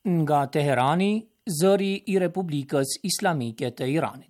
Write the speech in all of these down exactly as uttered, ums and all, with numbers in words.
Nga Teherani, zëri I Republikës Islamike të Iranit.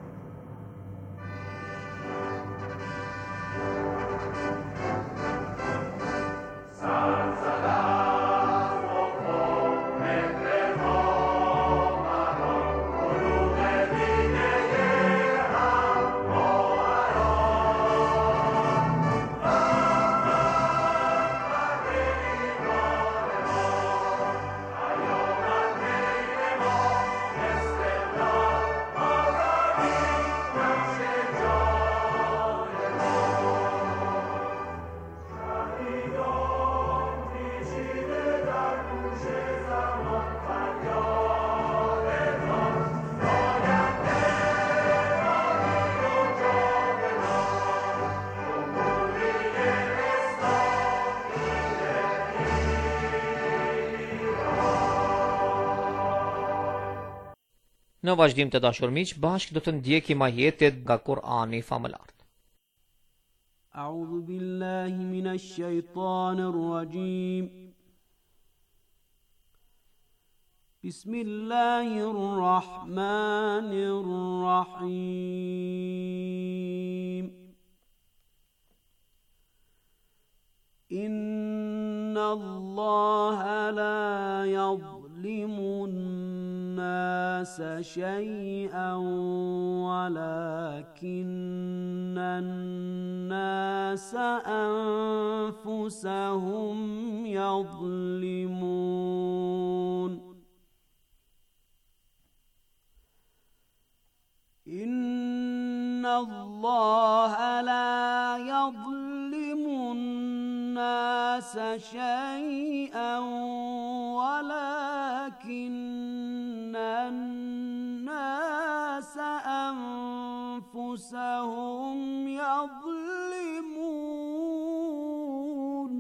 Në vazhdim të dashur miq, bashkë do të ndjekim ajetet nga Kur'ani famëlar. A'udhu billahi minash shaitanir rajim. Bismillahir rahmanir rahim. Inna Allaha la yadhlimu الناس شيئا ولكن الناس أنفسهم يظلمون إن الله لا يظلم الناس شيئا ولكن الناس أنفسهم يظلمون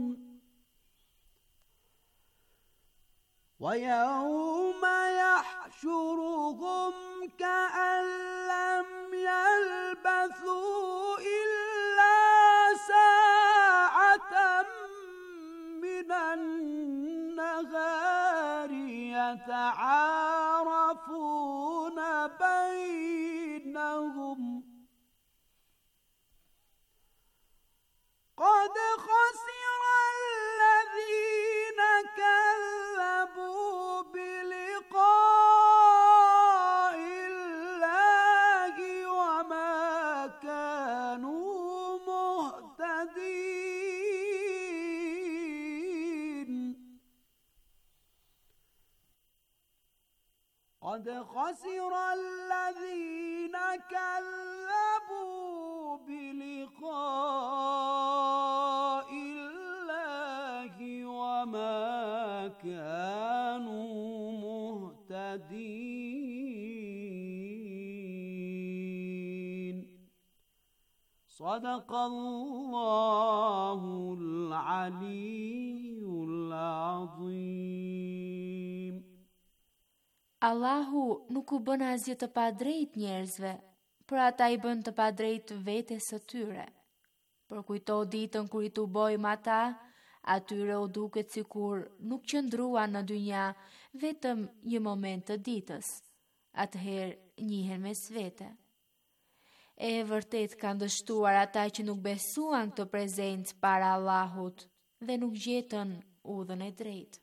ويوم يحشرهم كأن لم يلبثوا إلا ساعة من النهار يتعارفون بينهم قد خسر الذين كذبوا بلقاء الله وما كانوا مهتدين قد خسر الذين كذبوا بلقاء الله وما كانوا مهتدين صدق الله العلي العظيم. Allahu nuk u bën asgjë të padrejt njerëzve, por ata I bën të padrejt vetes së tyre. Por kujto ditën kur I tubojmë ata, atyre u duket sikur nuk qëndruan në dynja vetëm një moment të ditës. Atëherë njihen mes vete. E vërtet kanë dështuar ata që nuk besuan këtë prezencë para Allahut dhe nuk gjetën udhën e drejtë.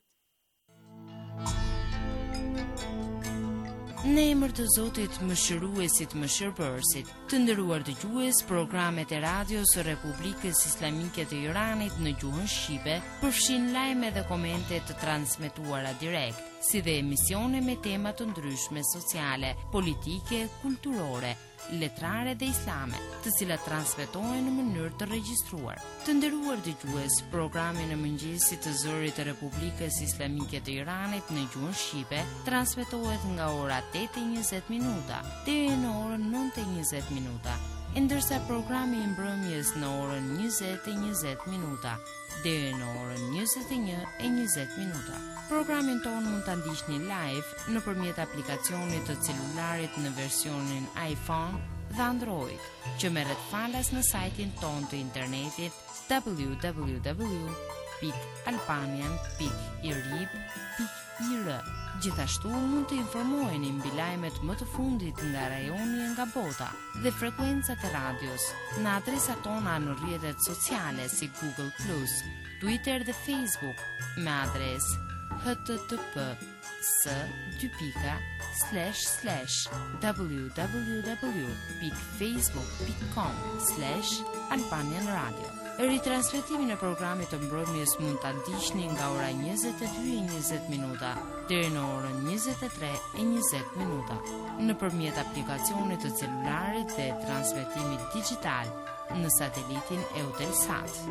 Në emër të Zotit Mëshiruesit Mëshirbërësit, të nderuar dëgjues, programet e radios së Republikës Islamike të Iranit në gjuhën shqipe përfshin lajme dhe komente të transmetuara direkt, si dhe emisione me tema të ndryshme sociale, politike, kulturore, letrare dhe islame, të cilat transmetohen në mënyrë të regjistruar. Të nderuar dëgjues, programi në mëngjesit të zërit të Republikës Islamike të Iranit në gjuhën shqipe transmetohet nga ora tetë e njëzet minuta deri në orën nëntë e njëzet minuta, ndërsa programi I mbrëmjes në orën njëzet e njëzet minuta deri në orën njëzet e një e njëzet minuta. Programin ton mund ta ndiqni live nëpërmjet aplikacionit të celularit në versionin iPhone dhe Android, që merret falas në sajtin ton të internetit w w w punkt albanian punkt irib punkt I R. Gjithashtu mund të informoheni mbi lajmet më të fundit nga rajoni e nga bota dhe frekuencat e radios në adresat tona në rrjetet sociale si Google Plus, Twitter dhe Facebook me adresë h t t p s dy pika slash slash www dot facebook dot com slash albanian radio. Ritransmetimin e programit të mbrëmjes mund ta ndiqni nga ora njëzet e dy e njëzet minuta deri në orën njëzet e tre e njëzet minuta nëpërmjet aplikacionit të celularit dhe transmetimit digjital në satelitin Eutelsat.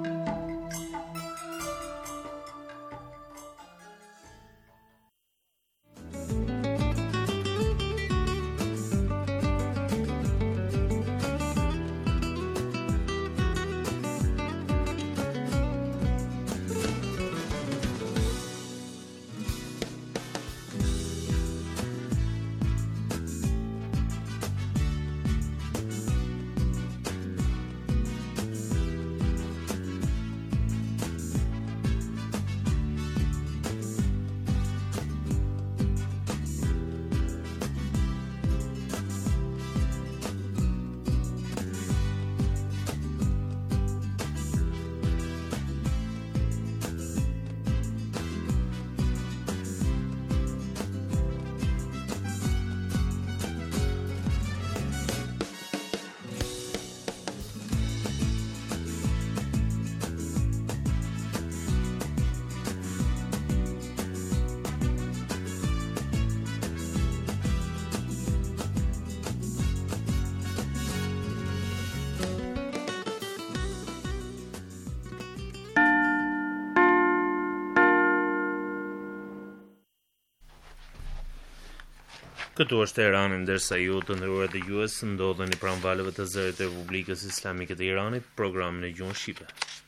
Këtu është Teherani, ndërsa ju të nderuar dëgjues ndodheni pranë valëve të zërit të Republikës Islamike të Iranit, programin e gjuhës shqipe.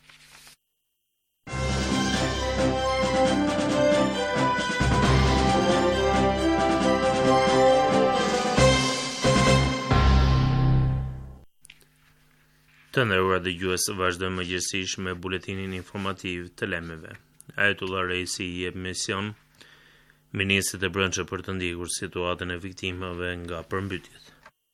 Të nderuar dëgjues, vazhdojmë mëngjesisht me buletinin informativ të lajmeve. Ayatullah Reisi i jep mision Ministrit e Brendshëm për të ndjekur situatën e viktimave nga përmbytjet.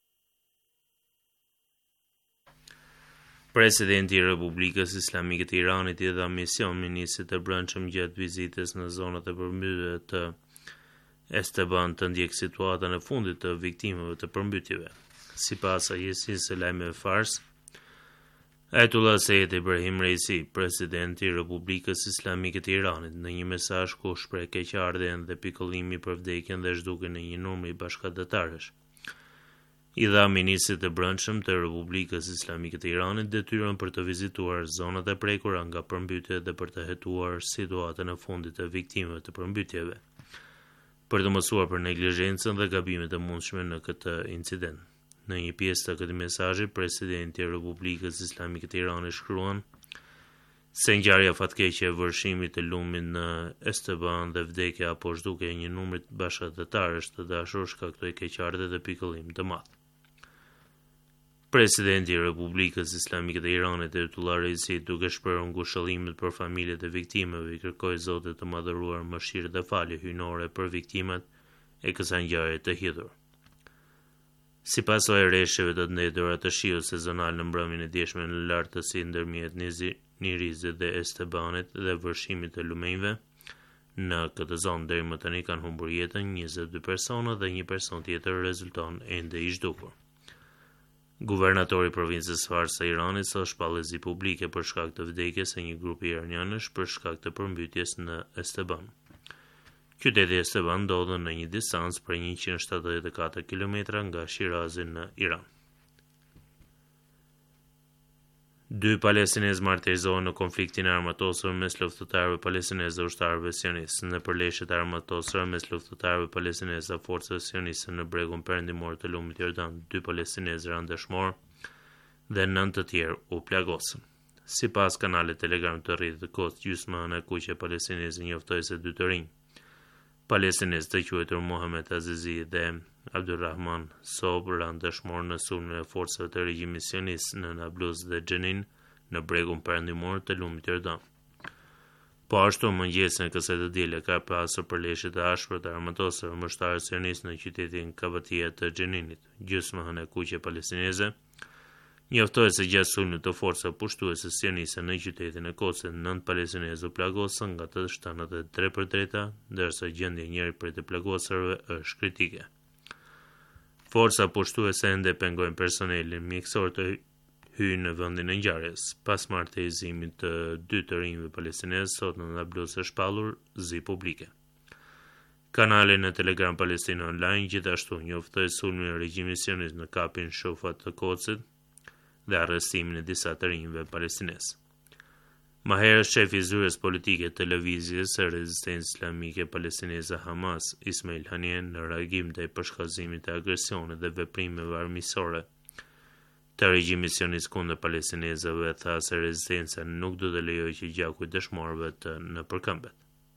Presidenti i Republikës Islamike të Iranit i dha mision Ministrit të Brendshëm gjatë vizitës në zonat e përmbytjeve të Esteban të ndjek situatën e fundit të viktimave të përmbytjeve. Sipas agjencisë së lajmeve Fars, Ayatullah Seyed Ibrahim Reisi, presidenti i Republikës Islamike të Iranit, në një mesazh ku shpreh keqardhjen dhe pikëllimi për vdekjen dhe zhdukjen e një numri bashkëdhetarësh, i dha ministrit të brendshëm të Republikës Islamike të Iranit detyrën për të vizituar zonat e prekura nga përmbytjet dhe për të hetuar situatën e fundit të viktimave të përmbytjeve, për të mësuar për neglizhencën dhe gabimet e mundshme në këtë incident. Në një pjesë të këtij mesazhi, presidenti i Republikës Islamike të Iranit shkruan se ngjarja fatkeqe e vërshimit të lumit në Esteban dhe vdekja apo zhdukja e një numri bashkëdhetarësh të dashur shkaktoi keqardhje dhe pikëllim të madh. Presidenti i Republikës Islamike të Iranit, Ayatullah Reisi, duke shprehur ngushëllimet për familjet e viktimave, i kërkoi Zotit të Madhëruar mëshirë dhe falje hyjnore për viktimat e kësaj ngjarje të hidhur. Sipas rreshjeve të ndëtura të shiut sezonal në mbrëmjen e djeshme në lartësi ndërmjet Nirizit dhe Estebanit dhe vërshimit të lumenjve, në këtë zonë deri më tani kanë humbur jetën njëzet e dy persona dhe një person tjetër rezulton ende i zhdukur. Guvernatori i provincës Fars së Iranit sa shpallëzi publike për shkak të vdekjes së një grupi iranianësh për shkak të përmbytjes në Esteban. Qyteti Esteban ndodhet në një distancë për njëqind shtatëdhjetë e katër kilometra nga Shirazi në Iran. Dy palestinezë martirizohen në konfliktin armatosur mes luftëtarëve palestinezë dhe ushtarëve sionistë. Në përleshjet armatosura mes luftëtarëve palestinezë dhe forcave sioniste në bregun perëndimor të lumit Jordan, dy palestinezë ranë dëshmor dhe nëntë të tjerë u plagosën. Sipas kanalit Telegram të rrjetit të kohës, gjysma e kuqe palestinezë njoftoi se dy të rinj palestinezë të quajtur Mohamed Azizi dhe Abdulrahman Sob ranë dëshmor në sulmin e forcave të regjimit sionist në Nablus dhe Xhenin në bregun perëndimor të lumit Jordan. Po ashtu mëngjesin e kësaj të diele ka pasur përleshje të ashpra të armatosur mbështarë sionistë në qytetin Kabatia të Xheninit. Gjysmëhën e kuqe palestineze njoftoi se gjatë sulmit të forca pushtuese sioniste në qytetin e Kosit, nëntë palestinezë u plagosën nga të shtanët e tre për treta, ndërsa gjendja e njëri prej të plagosërve është kritike. Forca pushtuese ende pengojnë personelin mjekësor të hyjë në vendin e ngjarjes. Pas martëzimit të dy të rinjve palestinezë, sot në Nablus është shpallur zi publike. Kanali në Telegram Palestina Online gjithashtu njoftoi sulmin e regjimit sionist në kapin Shofat të Kocit dhe arrestimin e disa të rinjve palestinezë. Më herë shefi i zyrës politike të lëvizjes së rezistencës islamike palestineze Hamas, Ismail Haniyeh, në reagim ndaj përshkallëzimit të agresionit dhe veprimeve armiqësore të regjimit sionist kundër palestinezëve, tha se rezistenca nuk do të lejojë që gjaku i dëshmorëve të në përkëmbet.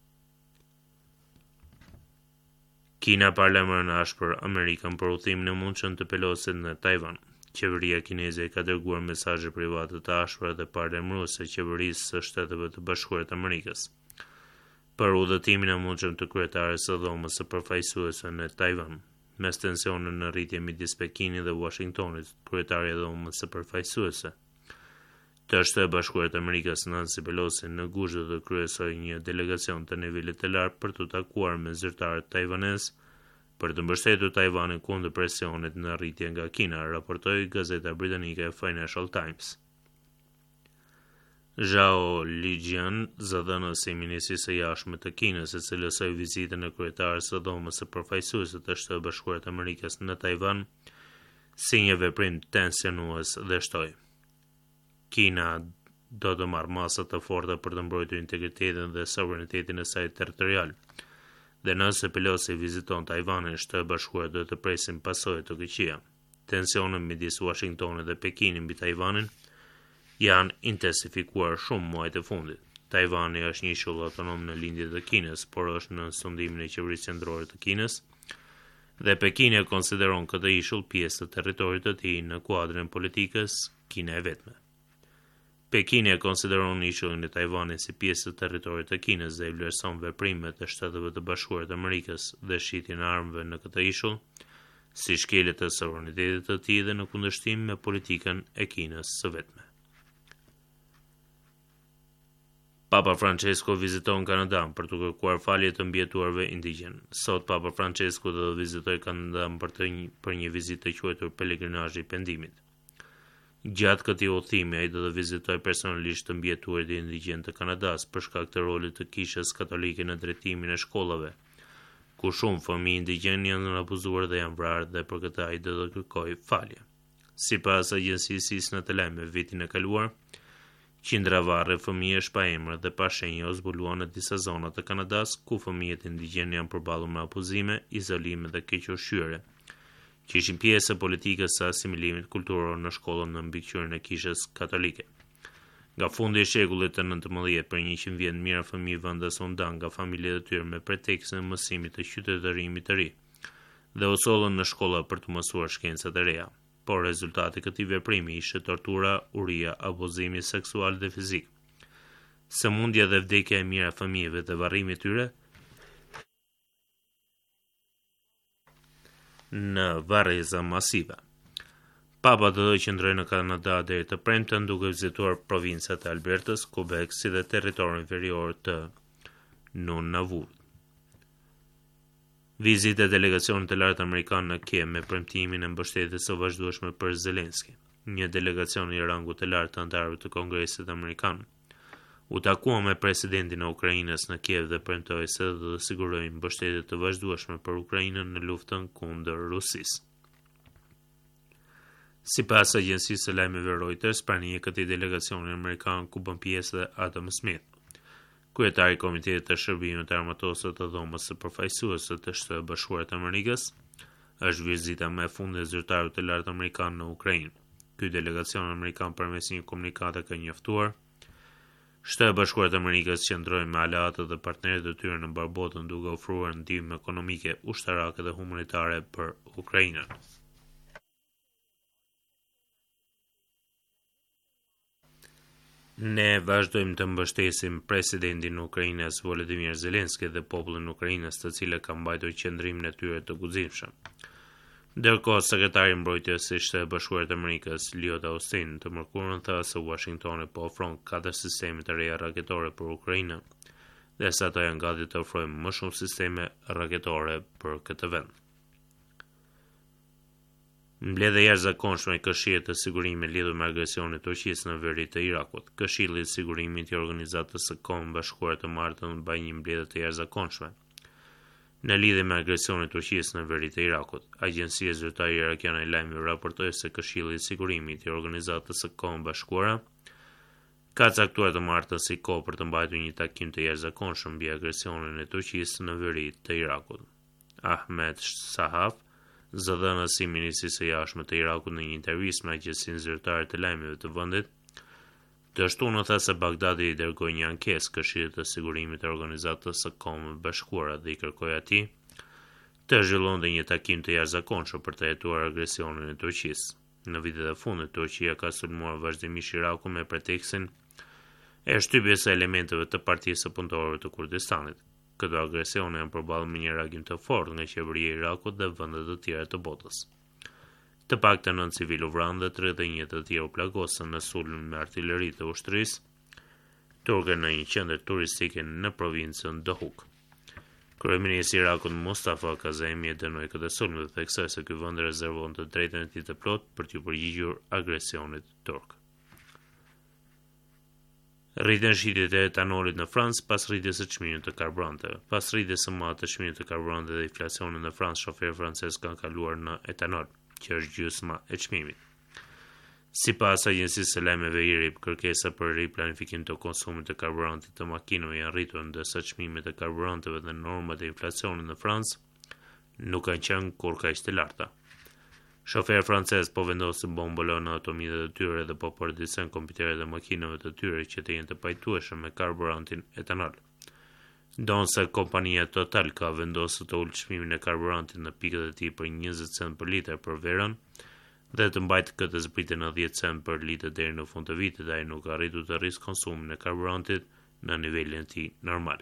Kina parlemën ashpër Amerikën për udhimin e mundshëm të Pelosit në Taiwan. Qeveria kineze ka dërguar mesazhe private të ashpra dhe parlemruese qeverisë së Shteteve të Bashkuara të Amerikës për udhëtimin e mundshëm të kryetares së dhomës së përfaqësuese në Taiwan. Mes tensione në rritje midis Pekinit dhe Washingtonit, kryetaria e dhomës së përfaqësuese të Shtetit Bashkuar të Amerikës Nancy Pelosi në gusht do të kryesojë një delegacion të nivelit të lartë për të takuar me zyrtarët taiwanezë për të mbështetur Taiwanin kundër presionit në rritje nga Kina, raportoi gazeta britanike Financial Times. Zhao Lijian, zëdhënësi i Ministrisë së Jashtme të Kinës, e cilësoi vizitën e kryetares së dhomës së përfaqësuese të Shtetit Bashkuar të Amerikës në Taiwan si një veprim tensionues dhe shtoi: Kina do të marrë masa të forta për të mbrojtur integritetin dhe sovranitetin e saj territorial. Dhe nëse Pelosi viziton Taiwanin, Shtetet Bashkuara do të presin pasojë të këqija. Tensionet midis Washingtonit dhe Pekinit mbi Taiwanin janë intensifikuar shumë muajt e fundit. Taiwani është një ishull autonom në lindje të Kinës, por është në sundimin e qeverisë qendrore të Kinës, dhe Pekini e konsideron këtë ishull pjesë të territorit të tij në kuadrin e politikës Kina e vetme. Pekini e konsideron ishullin e Taiwanit si pjesë të territorit të Kinës dhe i vlerëson veprimet e Shteteve të Bashkuara të Amerikës dhe shitjen e armëve në këtë ishull si shkelje të sovranitetit të tij dhe në kundërshtim me politikën e Kinës së vetme. Papa Francesco viziton Kanadan për të kërkuar falje të mbijetuarve indigjen. Sot Papa Francesco do të vizitojë Kanadan për të një, për një vizitë të quajtur pelegrinazhi i pendimit. Gjatë këtij udhëtimi ai do të vizitojë personalisht të mbijetuarit e indigjen të Kanadas për shkak të rolit të Kishës Katolike në drejtimin e shkollave, ku shumë fëmijë indigjen janë abuzuar dhe janë vrarë, dhe për këtë ai do të kërkojë falje. Sipas agjencisë Isna të Lajmeve, vitin e kaluar, qindra varre fëmijësh pa emër dhe pa shenjë u zbuluan në disa zona të Kanadas, ku fëmijët indigjen janë përballur me abuzime, izolime dhe kequshqyerje, që ishin pjesë e politikës së asimilimit kulturor në shkollën në mbikëqyrjen e Kishës Katolike. Nga fundi i shekullit të nëntëmbëdhjetë, për njëqind vjet mijëra fëmijë vendas u ndan nga familjet e tyre me pretekstin e mësimit të qytetërimit të ri dhe u sollën në shkolla për të mësuar shkencat e reja. Por rezultati i këtij veprimi ishte tortura, uria, abuzimi seksual dhe fizik, sëmundja dhe vdekja e mijëra fëmijëve dhe varrimi i tyre në varreza masive. Papa do të qëndrojë në Kanada deri të premten, duke vizituar provincat e Albertës, Quebec si dhe territorin inferior të Nunavut. Vizitë e delegacionit të lartë amerikan në Kiev me premtimin e mbështetjes së vazhdueshme për Zelenski. Një delegacion i rangut të lartë të anëtarëve të Kongresit Amerikan u takua me presidentin e Ukrainës në Kiev dhe premtoi se do të sigurojnë mbështetje të vazhdueshme për Ukrainën në luftën kundër Rusisë. Sipas agjencisë së lajmeve Reuters, prania e këtij delegacioni amerikan ku bën pjesë dhe Adam Smith, kryetari i Komitetit të Shërbimit të Armatosur të Dhomës së Përfaqësuese të Shtetit Bashkuar të Amerikës, është vizita më e fundit e zyrtarit të lartë amerikan në Ukrainë. Ky delegacion amerikan përmes një komunikate ka njoftuar Shtetet Bashkuar të Amerikës qëndrojnë me aleatët dhe partnerët e tyre në mbar botën duke ofruar ndihmë ekonomike, ushtarake dhe humanitare për Ukrainën. Ne vazhdojmë të mbështesim presidentin e Ukrainës Volodymyr Zelensky dhe popullin e Ukrainës, të cilët kanë mbajtur qëndrimin e tyre të guximshëm. Ndërkohë, sekretari i mbrojtjes së Shtetit Bashkuar të Amerikës, Lloyd Austin, të mërkurën tha se Washingtoni po ofron katër sisteme të reja raketore për Ukrainën, dhe se ato janë gati të ofrojnë më shumë sisteme raketore për këtë vend. Mbledhja e jashtëzakonshme e Këshillit të Sigurimit lidhur me agresionin e Turqisë në veri të Irakut. Këshilli i Sigurimit i Organizatës së Kombeve Bashkuara të Martën bëj një mbledhje të jashtëzakonshme në lidhje me agresionin e Turqisë në veri të Irakut. Agjencia Zyrtare Irakiane e Lajmeve raportoi se Këshilli i Sigurimit i Organizatës së Kombeve Bashkuara ka caktuar të martën si kohë për të mbajtur një takim të jashtëzakonshëm mbi agresionin e Turqisë në veri të Irakut. Ahmed Sahaf, zëdhënës i Ministrisë së Jashtme të Irakut, në një intervistë me Agjencinë Zyrtare të Lajmeve të vendit, të shtunë tha se Bagdadi i dërgoi një ankesë Këshillit të Sigurimit të Organizatës së Kombeve Bashkuara dhe i kërkoi atij të zhvillonte një takim të jashtëzakonshëm për të hetuar agresionin e Turqisë. Në vitet e fundit, Turqia ka sulmuar vazhdimisht Irakun me pretekstin e shtypjes së elementeve të Partisë së Punëtorëve të Kurdistanit. Këto agresione janë përballë me një reagim të fortë nga qeveria e Irakut dhe vende të tjera të botës. Të paktën nëntë civil u vranë dhe tridhjetë e një të tjerë u plagosën në sulmin me artilleri të ushtrisë turke në një qendër turistike në provincën Dohuk. Kryeministri i Irakut Mustafa Kazemi e dënoi këtë sulm dhe theksoi se ky vend rezervon të drejtën e tij të plotë për t'u përgjigjur agresionit turk. Rritën shitjet e etanolit në Francë pas rritjes së çmimit të karburanteve. Pas rritjes së madhe të çmimit të karburanteve dhe inflacionit në Francë, shoferët francezë kanë kaluar në etanol, që është gjysma e çmimit. Sipas agjencisë së lajmeve I R I P, kërkesa për riplanifikim të konsumit të karburantit të makinave janë rritur, ndërsa çmimet e karburanteve dhe normat e inflacionit në Francë nuk kanë qenë kur kaq të larta. Shoferët francezë po vendosin bombolon në automjetet e tyre dhe po përditësojnë kompjuteret e makinave të tyre që të jenë të pajtueshëm me karburantin etanol. Ndonse kompania Total ka vendosur të ulë çmimin e karburantit në pikët e tij për njëzet cent për litër për verën dhe të mbajtë këtë zbritje në dhjetë cent për litër deri në fund të vitit, ai nuk ka arritur të rrisë konsumin e karburantit në nivelin e tij normal.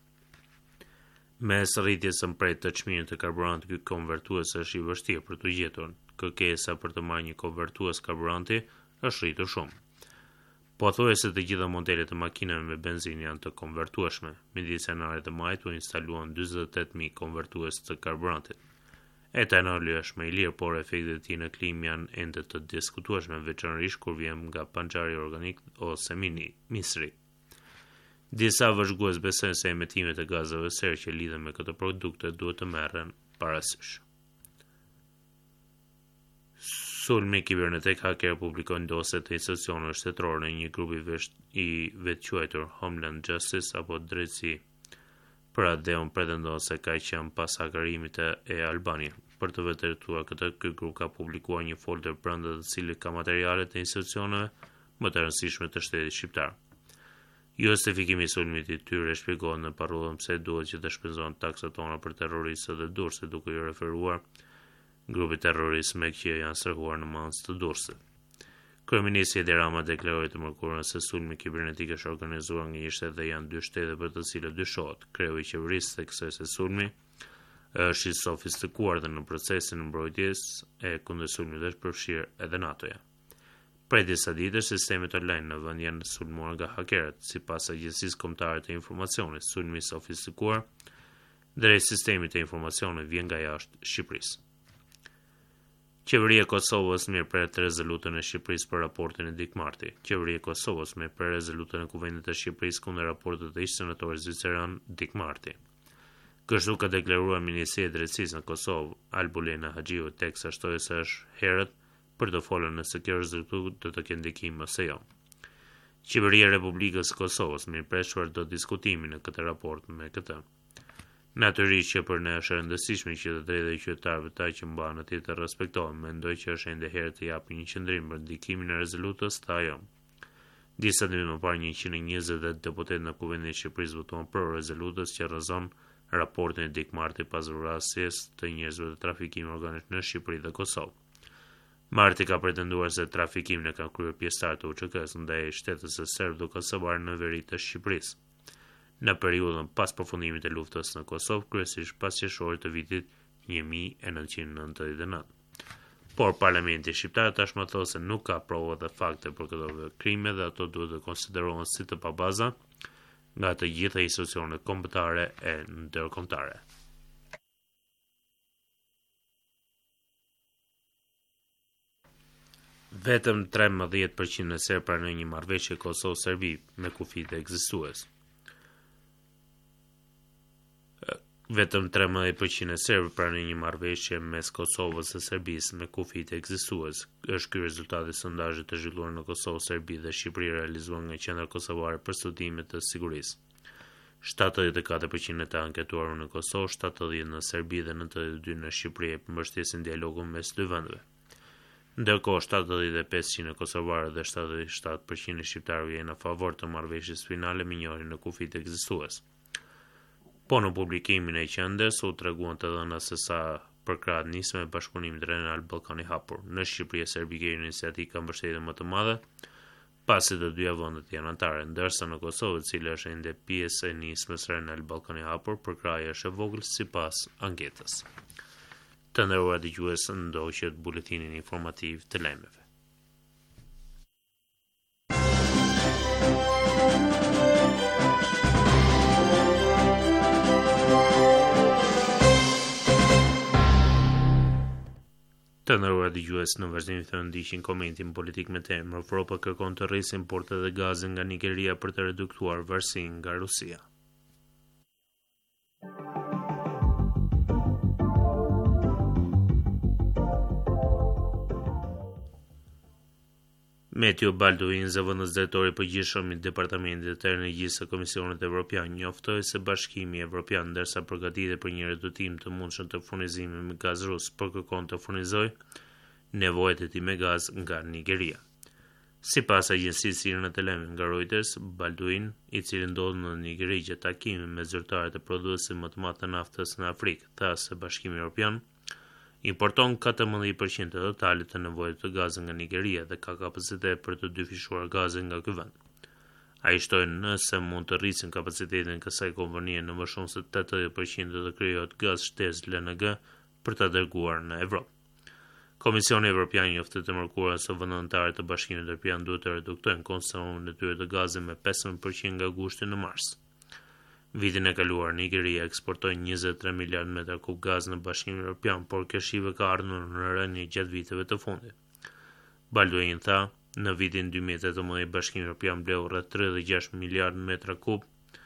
Mes rritjes së mprejtë të çmimit të karburantit, ky konvertues është i vështirë për të gjetur. Kërkesa për të marrë një konvertues karburanti është rritur shumë. Pothuajse të gjitha modelet e makinave me benzinë janë të konvertueshme. Midis janarit dhe majit u instaluan dyzet e tetë mijë konvertues të karburantit. Etanoli është më i lirë, por efektet e tij në klimë janë ende të diskutueshme, veçanërisht kur vjen nga panxari organik ose mini misri. Disa vëzhgues besojnë se emetimet e gazeve serë që lidhen me këto produkte duhet të merren parasysh. Sulmi kibernetik haker publikoi ndosje të institucioneve shtetërore në një grup i vetëquajtur Homeland Justice apo drejtësi për atë dhe unë pretendon se ka qenë pas hakerimit e Albania. Për të vërtetuar këtë, ky grup ka publikuar një folder brenda të cilit ka materialet e institucioneve më të rëndësishme të shtetit shqiptar. Justifikimi i sulmit i tyre shpjegohet në parolën pse duhet që të shpenzojnë taksat tona për terroristët dhe durrësit, duke i referuar grupit terrorist me që janë sërhuar në mancë të durrësit. Kryeministri Edi Rama deklaroi të mërkurën se sulmi kibernetik është organizuar nga një shtet dhe janë dy shtete për të cilët dyshohet. Kreu i qeverisë theksoi se sulmi është i sofistikuar dhe në procesin e mbrojtjes e kundër sulmit është përfshirë edhe NATO-ja. Prej disa ditësh, sistemet online në vend janë sulmuar nga hakerët, sipas Agjencisë Kombëtare të Informacionit. Sulmi i sofistikuar drejt sistemit të informacionit vjen nga jashtë Shqipërisë. Qeveria e Kosovës mirëpret rezolutën e Shqipërisë për raportin e Dikmarti. Qeveria e Kosovës mirëpret rezolutën e Kuvendit të Shqipërisë kundër raportit të ish senatorit zviceran Dikmarti. Kështu ka deklaruar Ministria e Drejtësisë në Kosovë, Albulena Haxhiu, teksa shtoi se është herët për të folur nëse kjo rezolutë do të ketë ndikim ose jo. Qeveria e Republikës së Kosovës mirëpret çfarëdo diskutimi në këtë raport me këtë. Natyrisht që për ne është e rëndësishme që të drejtat e qytetarëve ta që mbahen atje të respektohen, mendoj që është ende herë të japë një qendrim për ndikimin e rezolutës, tha ajo. Disa ditë më parë njëqind e njëzet deputetë në Kuvendin e Shqipërisë votuan për rezolutës që rrezon raportin e Dikmarti pas vrasjes të njerëzve të trafikimit organik në Shqipëri dhe Kosovë. Marti ka pretenduar se trafikimin e kanë kryer pjesëtarët e U Ç K-s ndaj shtetës së serb duke Kosovar në veri të Shqipërisë. Në periudhën pas përfundimit të luftës në Kosovë, kryesisht pas qershorit të vitit një mijë e nëntëqind e nëntëdhjetë e nëntë. Por parlamenti shqiptar tashmë thosë se nuk ka prova dhe fakte për këto krime dhe ato duhet të konsiderohen si të pabaza nga të gjitha institucionet kombëtare e ndërkombëtare. Vetëm trembëdhjetë përqind e serbë pranojnë një marrëveshje Kosovë-Serbi me kufi të ekzistues. Vetëm trembëdhjetë përqind e serbë pranojnë një marrëveshje mes Kosovës së Serbisë me kufi të ekzistues. Është ky rezultati i sondazhit të zhvilluar në Kosovë, Serbi dhe Shqipëri realizuar nga Qendra Kosovare për Studime të Sigurisë. shtatëdhjetë e katër përqind e të anketuarve në Kosovë, shtatëdhjetë në Serbi dhe nëntëdhjetë e dy në Shqipëri e përmbështesin dialogun mes dy vendeve. Ndërkohë shtatëdhjetë e pesë përqind e kosovarëve dhe shtatëdhjetë e shtatë përqind e shqiptarëve janë në favor të marrëveshjes finale me njërin në kufi të ekzistues. Po në publikimin e qendrës u treguan të dhëna se sa përkrahët nisën me bashkëpunimin Regional Ballkani Hapur. Në Shqipëri e Serbia një iniciativë ka mbështetje më të madhe, pasi të dyja vendet janë anëtare, ndërsa në Kosovë, e cila është ende pjesë e nismës Regional Ballkani Hapur, përkrahja është e vogël sipas anketës. Të nderuar dëgjues, ndoqët buletinin informativ të lajmeve. Të nderuar dëgjues, në vazhdim të ndiqin komentin politik me temë Evropa kërkon të rrisë importet e gazit nga Nigeria për të reduktuar varësinë nga Rusia. Matteo Balduin, zëvendës drejtori i përgjithshëm i Departamentit të Energjisë së Komisionit Evropian, njoftoi se Bashkimi Evropian, ndërsa përgatitet për një reduktim të mundshëm të furnizimit me gaz rus, por kërkon të furnizojë nevojat e tij me gaz nga Nigeria. Sipas agjencisë sirene të lajmeve nga Reuters, Balduin, i cili ndodhet në Nigeri gjatë takimit me zyrtarët e prodhuesit më të madh të naftës në Afrikë, tha se Bashkimi Evropian importon katërmbëdhjetë përqind të totalit të nevojës të gazit nga Nigeria dhe ka kapacitet për të dyfishuar gazin nga ky vend. Ai shtoi nëse mund të rrisin kapacitetin e kësaj kompanie në më shumë se tetëdhjetë përqind të krijohet gaz shtesë L N G për ta dërguar në Evropë. Komisioni Evropian njoftoi të mërkurën se vendet anëtare të Bashkimit Evropian duhet të reduktojnë konsumin e tyre të gazit me pesëmbëdhjetë përqind nga gushti në mars. Vitin e kaluar, Nigeria eksportoi njëzet e tre miliardë metra kub gaz në Bashkimin Evropian, por kjo shive ka ardhur në rënje gjatë viteve të fundit. Balduin tha, në vitin dy mijë e tetëmbëdhjetë Bashkimi Evropian bleu rreth tridhjetë e gjashtë miliardë metra kub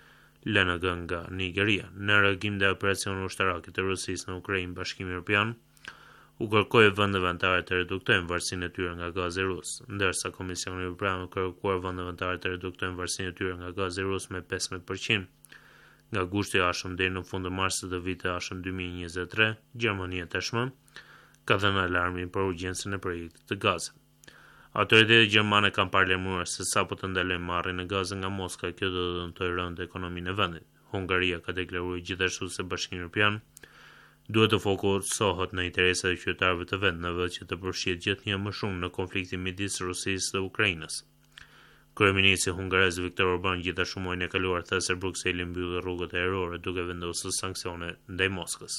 L N G nga Nigeria. Në reagim ndaj operacionit ushtarak të Rusisë në Ukrainë, Bashkimi Evropian u kërkoi vendeve anëtare të reduktojnë varësinë e tyre nga gazi rus, ndërsa Komisioni Evropian ka kërkuar vendeve anëtare të reduktojnë varësinë e tyre nga gazi rus me pesëmbëdhjetë përqind nga gushti i ashëm deri në fund të marsit të vitit ashëm dy mijë e njëzet e tre, Gjermania tashmë ka dhënë alarmin për urgjencën e projektit të gazit. Autoritetet gjermane kanë paralajmëruar se sapo të ndalojnë marrjen e gazit nga Moska, kjo do të dëmtojë rënd ekonominë e vendit. Hungaria ka deklaruar gjithashtu se Bashkimi Evropian duhet të fokusohet në interesat e qytetarëve të vendit, në vend që të përfshihet gjithnjë më shumë në konfliktin midis Rusisë dhe Ukrainës. Kryeministri hungarez Viktor Orban gjithashtu muajin e kaluar tha se Brukseli mbylli rrugët ajrore duke vendosur sanksione ndaj Moskës.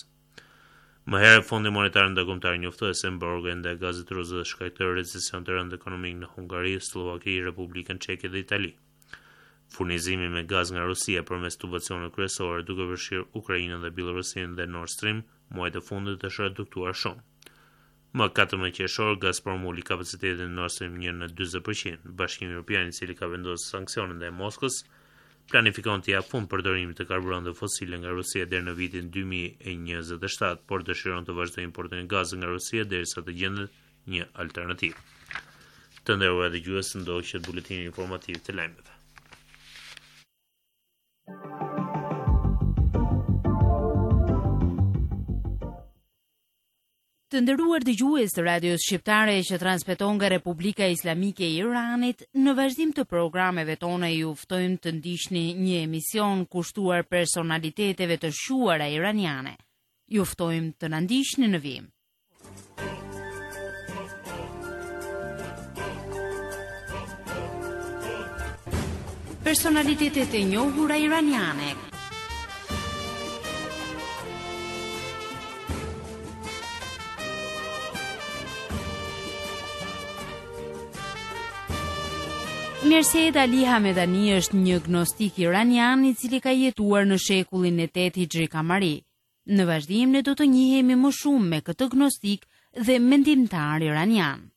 Më herët Fondi Monetar Ndërkombëtar njoftoi se embargo ndaj gazit rus dhe shkaktoi recesion të rëndë ekonomik në Hungari, Slovaki, Republikën Çeke dhe Itali. Furnizimi me gaz nga Rusia përmes tubacione kryesore duke përfshirë Ukrainën dhe Bielorusinë dhe Nord Stream, muajt e fundit është reduktuar shumë. Më katërmbëdhjetë qershor, Gazprom uli kapacitetin Nord Stream një në dyzet përqind. Bashkimi Evropian, i cili ka vendosur sanksione ndaj Moskës, planifikon të japë fund përdorimit të karburanteve fosile nga Rusia deri në vitin dy mijë e njëzet e shtatë, por dëshiron të vazhdojë importin e gazit nga Rusia derisa të gjendet një alternativë. Të nderuar dëgjues, ndoqët buletini informativ të lajmeve. Të nderuar dëgjues të radios shqiptare që transmeton nga Republika Islamike e Iranit, në vazhdim të programeve tona ju ftojmë të ndiqni një emision kushtuar personaliteteve të shuara iraniane. Ju ftojmë të na ndiqni në vim. Personalitetet e njohura iraniane. Mirsed Ali Hamedani është një gnostik iranian i cili ka jetuar në shekullin e tetë Hijri Kamari. Në vazhdim ne do të njihemi më shumë me këtë gnostik dhe mendimtar iranian.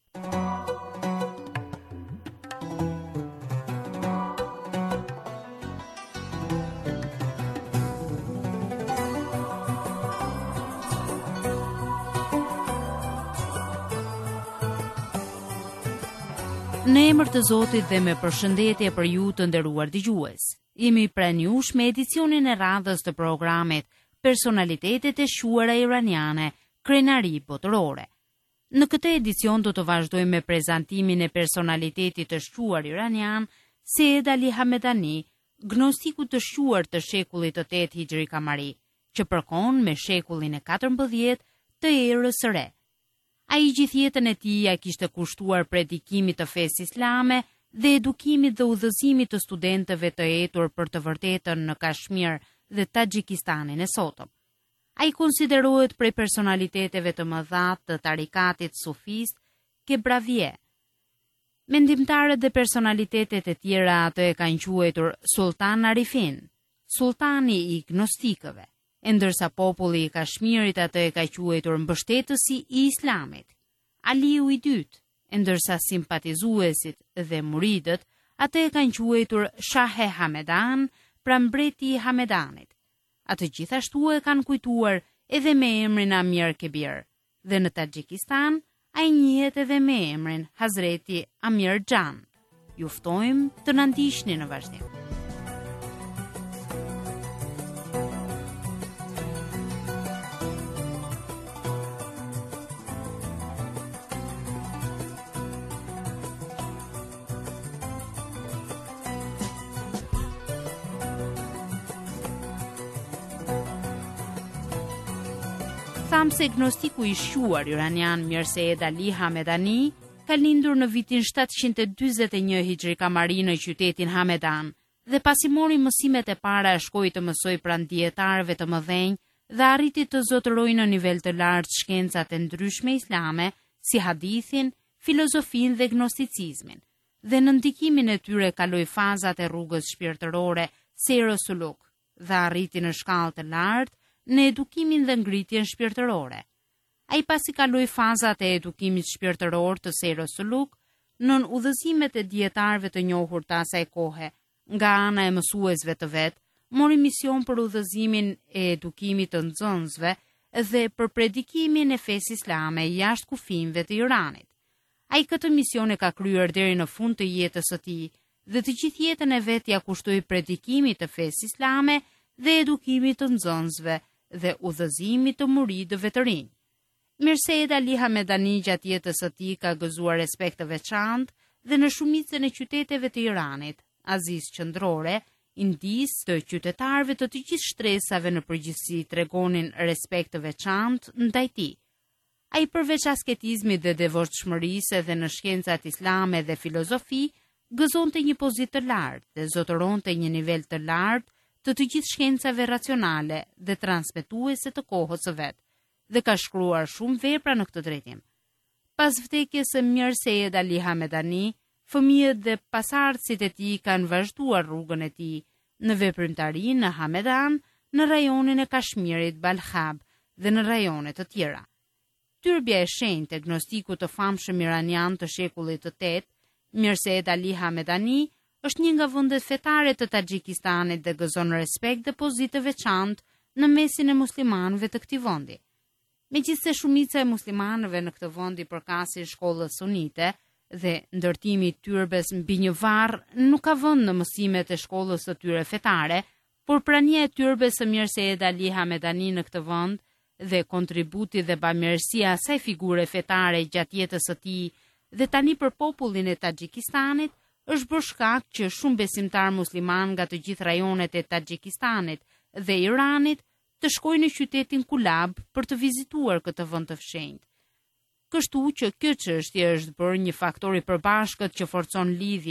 Në emër të Zotit dhe me përshëndetje për ju të nderuar dëgjues. Jemi pranë jush me edicionin e radhës të programit Personalitetet e shuara iraniane, krenari botërore. Në këtë edicion do të vazhdojmë me prezantimin e personalitetit të shuar iranian, Said Ali Hamedani, gnostiku të shuar të shekullit të tetë Hijri Kamari, që përkon me shekullin e katërmbëdhjetë të erës së re. A i gjithjetën e tij a kishte kushtuar predikimit të fesë islame dhe edukimit dhe udhëzimit të studentëve të etur për të vërtetën në Kashmir dhe Tajikistanin e sotëm. A i konsiderohet prej personaliteteve të mëdha të tarikatit sufist Kebravie. Mendimtarët dhe personalitetet e tjera atë e kanë quajtur Sultan Arifin, sultani i gnostikëve, e ndërsa populli i Kashmirit atë e ka quajtur mbështetësi i Islamit, Aliu i dytë, e ndërsa simpatizuesit dhe muridët atë e kanë quajtur Shahe Hamedan, pra mbreti i Hamedanit. Atë gjithashtu e kanë kujtuar edhe me emrin Amir Kebir, dhe në Tajikistan ai njihet edhe me emrin Hazreti Amir Jan. Ju ftojmë të na ndiqni në vazhdim. Tham se gnostiku i shuar iranian Mirsed Ali Hamedani ka lindur në vitin shtatëqind e dyzet e një Hijri Kamari në qytetin Hamedan dhe pasi mori mësimet e para shkoi të mësoj pranë dietarëve të mëdhenj dhe arriti të zotërojë në nivel të lartë shkencat e ndryshme islame si hadithin, filozofin dhe gnosticizmin. Dhe në ndikimin e tyre kaloi fazat e rrugës shpirtërore Seyr-u Suluk dhe arriti në shkallë të lartë në edukimin dhe ngritjen shpirtërore. A i pasi kaloi fazat e edukimit shpirtëror të Seyr-u Suluk, nën udhëzimet e dietarëve të njohur të asaj kohe, nga ana e mësuesve të vet, mori mision për udhëzimin e edukimit të nxënësve dhe për predikimin e fesë islame jashtë kufijve të Iranit. A i këtë mision e ka kryer deri në fund të jetës së tij dhe të gjithë jetën e vet ja kushtoi predikimit të fesë islame dhe edukimit të nxënësve dhe udhëzimit të muridëve të rinj. Mirsed Ali Hamedani gjatë jetës së tij ka gëzuar respekt të veçantë dhe në shumicën e qyteteve të Iranit, azis qendrore, indis të qytetarëve të të gjithë shtresave në përgjithësi tregonin respekt të veçantë ndaj tij. Ai përveç asketizmit dhe devotshmërisë dhe në shkencat islame dhe filozofi, gëzonte një pozitë të lartë dhe zotëronte një nivel të lartë të të gjithë shkencave racionale dhe transmetuese të kohës së vet, dhe ka shkruar shumë vepra në këtë drejtim. Pas vdekjes së Mirsed Ali Hamedani, fëmijët dhe pasardhësit e tij kanë vazhduar rrugën e tij në veprimtari në Hamedan, në rajonin e Kashmirit, Balkhab dhe në rajone të tjera. Tyrbja e shenjtë e gnostikut të famshëm iranian të shekullit të tetë, Mirsed Ali Hamedani, është një nga vendet fetare të Tajikistanit dhe gëzon respekt dhe pozitë të veçantë në mesin e muslimanëve të këtij vendi. Megjithse shumica e muslimanëve në këtë vend i përkasin shkollës sunite dhe ndërtimi i tyrbes mbi një varr nuk ka vend në mësimet e shkollës së tyre fetare, por prania e tyrbes së Mirsed Ali Hamedani në këtë vend dhe kontributi dhe bamirësia e asaj figure fetare gjatë jetës së tij dhe tani për popullin e Tajikistanit është bërë shkak që shumë besimtar musliman nga të gjithë rajonet e Tajikistanit dhe Iranit të shkojnë në qytetin Kulab për të vizituar këtë vend të shenjtë. Kështu që kjo çështje është bërë një faktor i përbashkët që forcon lidhjen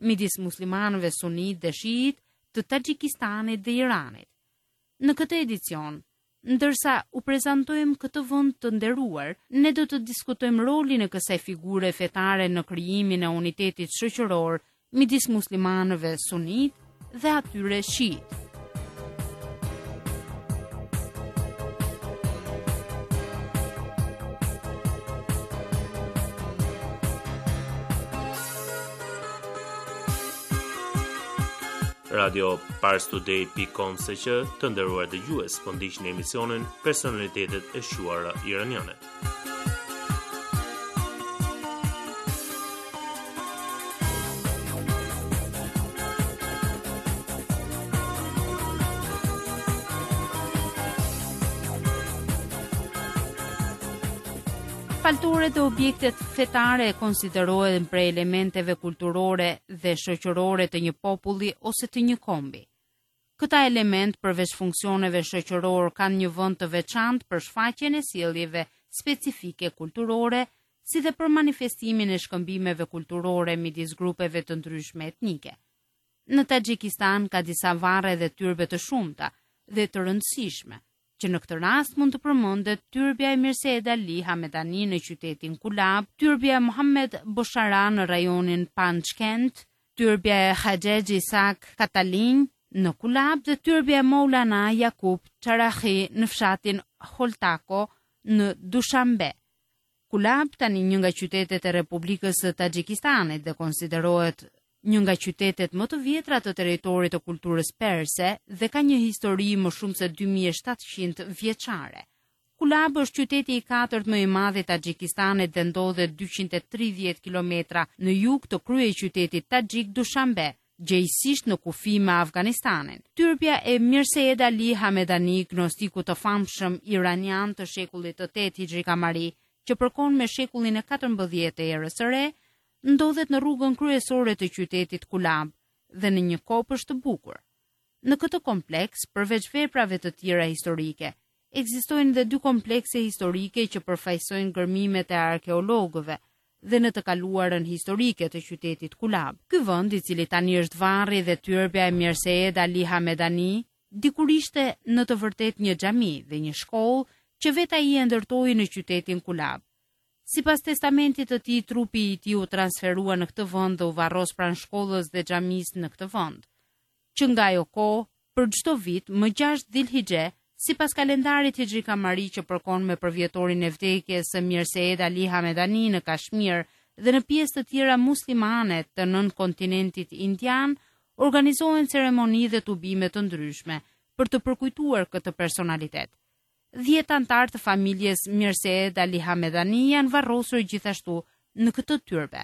midis muslimanëve sunit dhe shiit të Tagjikistanit dhe Iranit. Në këtë edicion, ndërsa u prezantojmë këtë vend të nderuar, ne do të diskutojmë rolin e kësaj figure fetare në krijimin e unitetit shoqëror midis muslimanëve sunit dhe atyre shiit. Radio parstoday dot com se që të nderuar dëgjues, po ndiqni emisionin Personalitetet e Shuara Iraniane. Paltoret dhe objektet fetare konsiderohen për elementeve kulturore dhe shoqërore të një populli ose të një kombi. Këta element përveç funksioneve shoqëror kanë një vend të veçantë për shfaqjen e sjelljeve specifike kulturore, si dhe për manifestimin e shkëmbimeve kulturore midis grupeve të ndryshme etnike. Në Tagjikistan ka disa varre dhe tyrbe të shumta dhe të rëndësishme, që në këtë rast mund të përmendet tyrbja e Mirsed Ali Hamedani në qytetin Kulab, tyrbja e Muhammed Boshara në rajonin Panchkent, tyrbja e Hajej Isak Katalin në Kulab dhe tyrbja e Maulana Jakub Çarahi në fshatin Holtako në Dushanbe. Kulab tani një nga qytetet e Republikës së Tagjikistanit dhe konsiderohet një nga qytetet më të vjetra të territorit të kulturës perse dhe ka një histori më shumë se dy mijë e shtatëqind vjeçare. Kulab është qyteti i katërt më i madh i Tagjikistanit dhe ndodhet dyqind e tridhjetë kilometra në jug të kryeqytetit tagjik Dushanbe, gjejsisht në kufi me Afganistanin. Tyrbja e Mirsed Ali Hamedani, gnostiku të famshëm iranian të shekullit të tetë Hijri Kamari, që përkon me shekullin e katërmbëdhjetë të erës së re, ndodhet në rrugën kryesore të qytetit Kulab dhe në një kopësht të bukur. Në këtë kompleks, përveç veprave të tjera historike, ekzistojnë dhe dy komplekse historike që përfaqësojnë gërmimet e arkeologëve dhe në të kaluarën historike të qytetit Kulab. Ky vend, i cili tani është varri dhe tyrbja e Mirsed Ali Hamedani, dikur ishte në të vërtet një xhami dhe një shkollë që vetë ai e ndërtoi në qytetin Kulab. Sipas testamentit të tij, trupi i tij u transferua në këtë vend dhe u varros pranë shkollës dhe xhamisë në këtë vend. Që nga ajo kohë, për çdo vit, më gjashtë Dhilhixhe, sipas kalendarit Hijri Kamari që përkon me përvjetorin e vdekjes së Mirsed Ali Hamedani në Kashmir dhe në pjesë të tjera muslimane të nën kontinentit indian, organizohen ceremoni dhe tubime të ndryshme për të përkujtuar këtë personalitet. Dhjetë antar të familjes Mirsed Ali Hamedani janë varrosur gjithashtu në këtë tyrbe.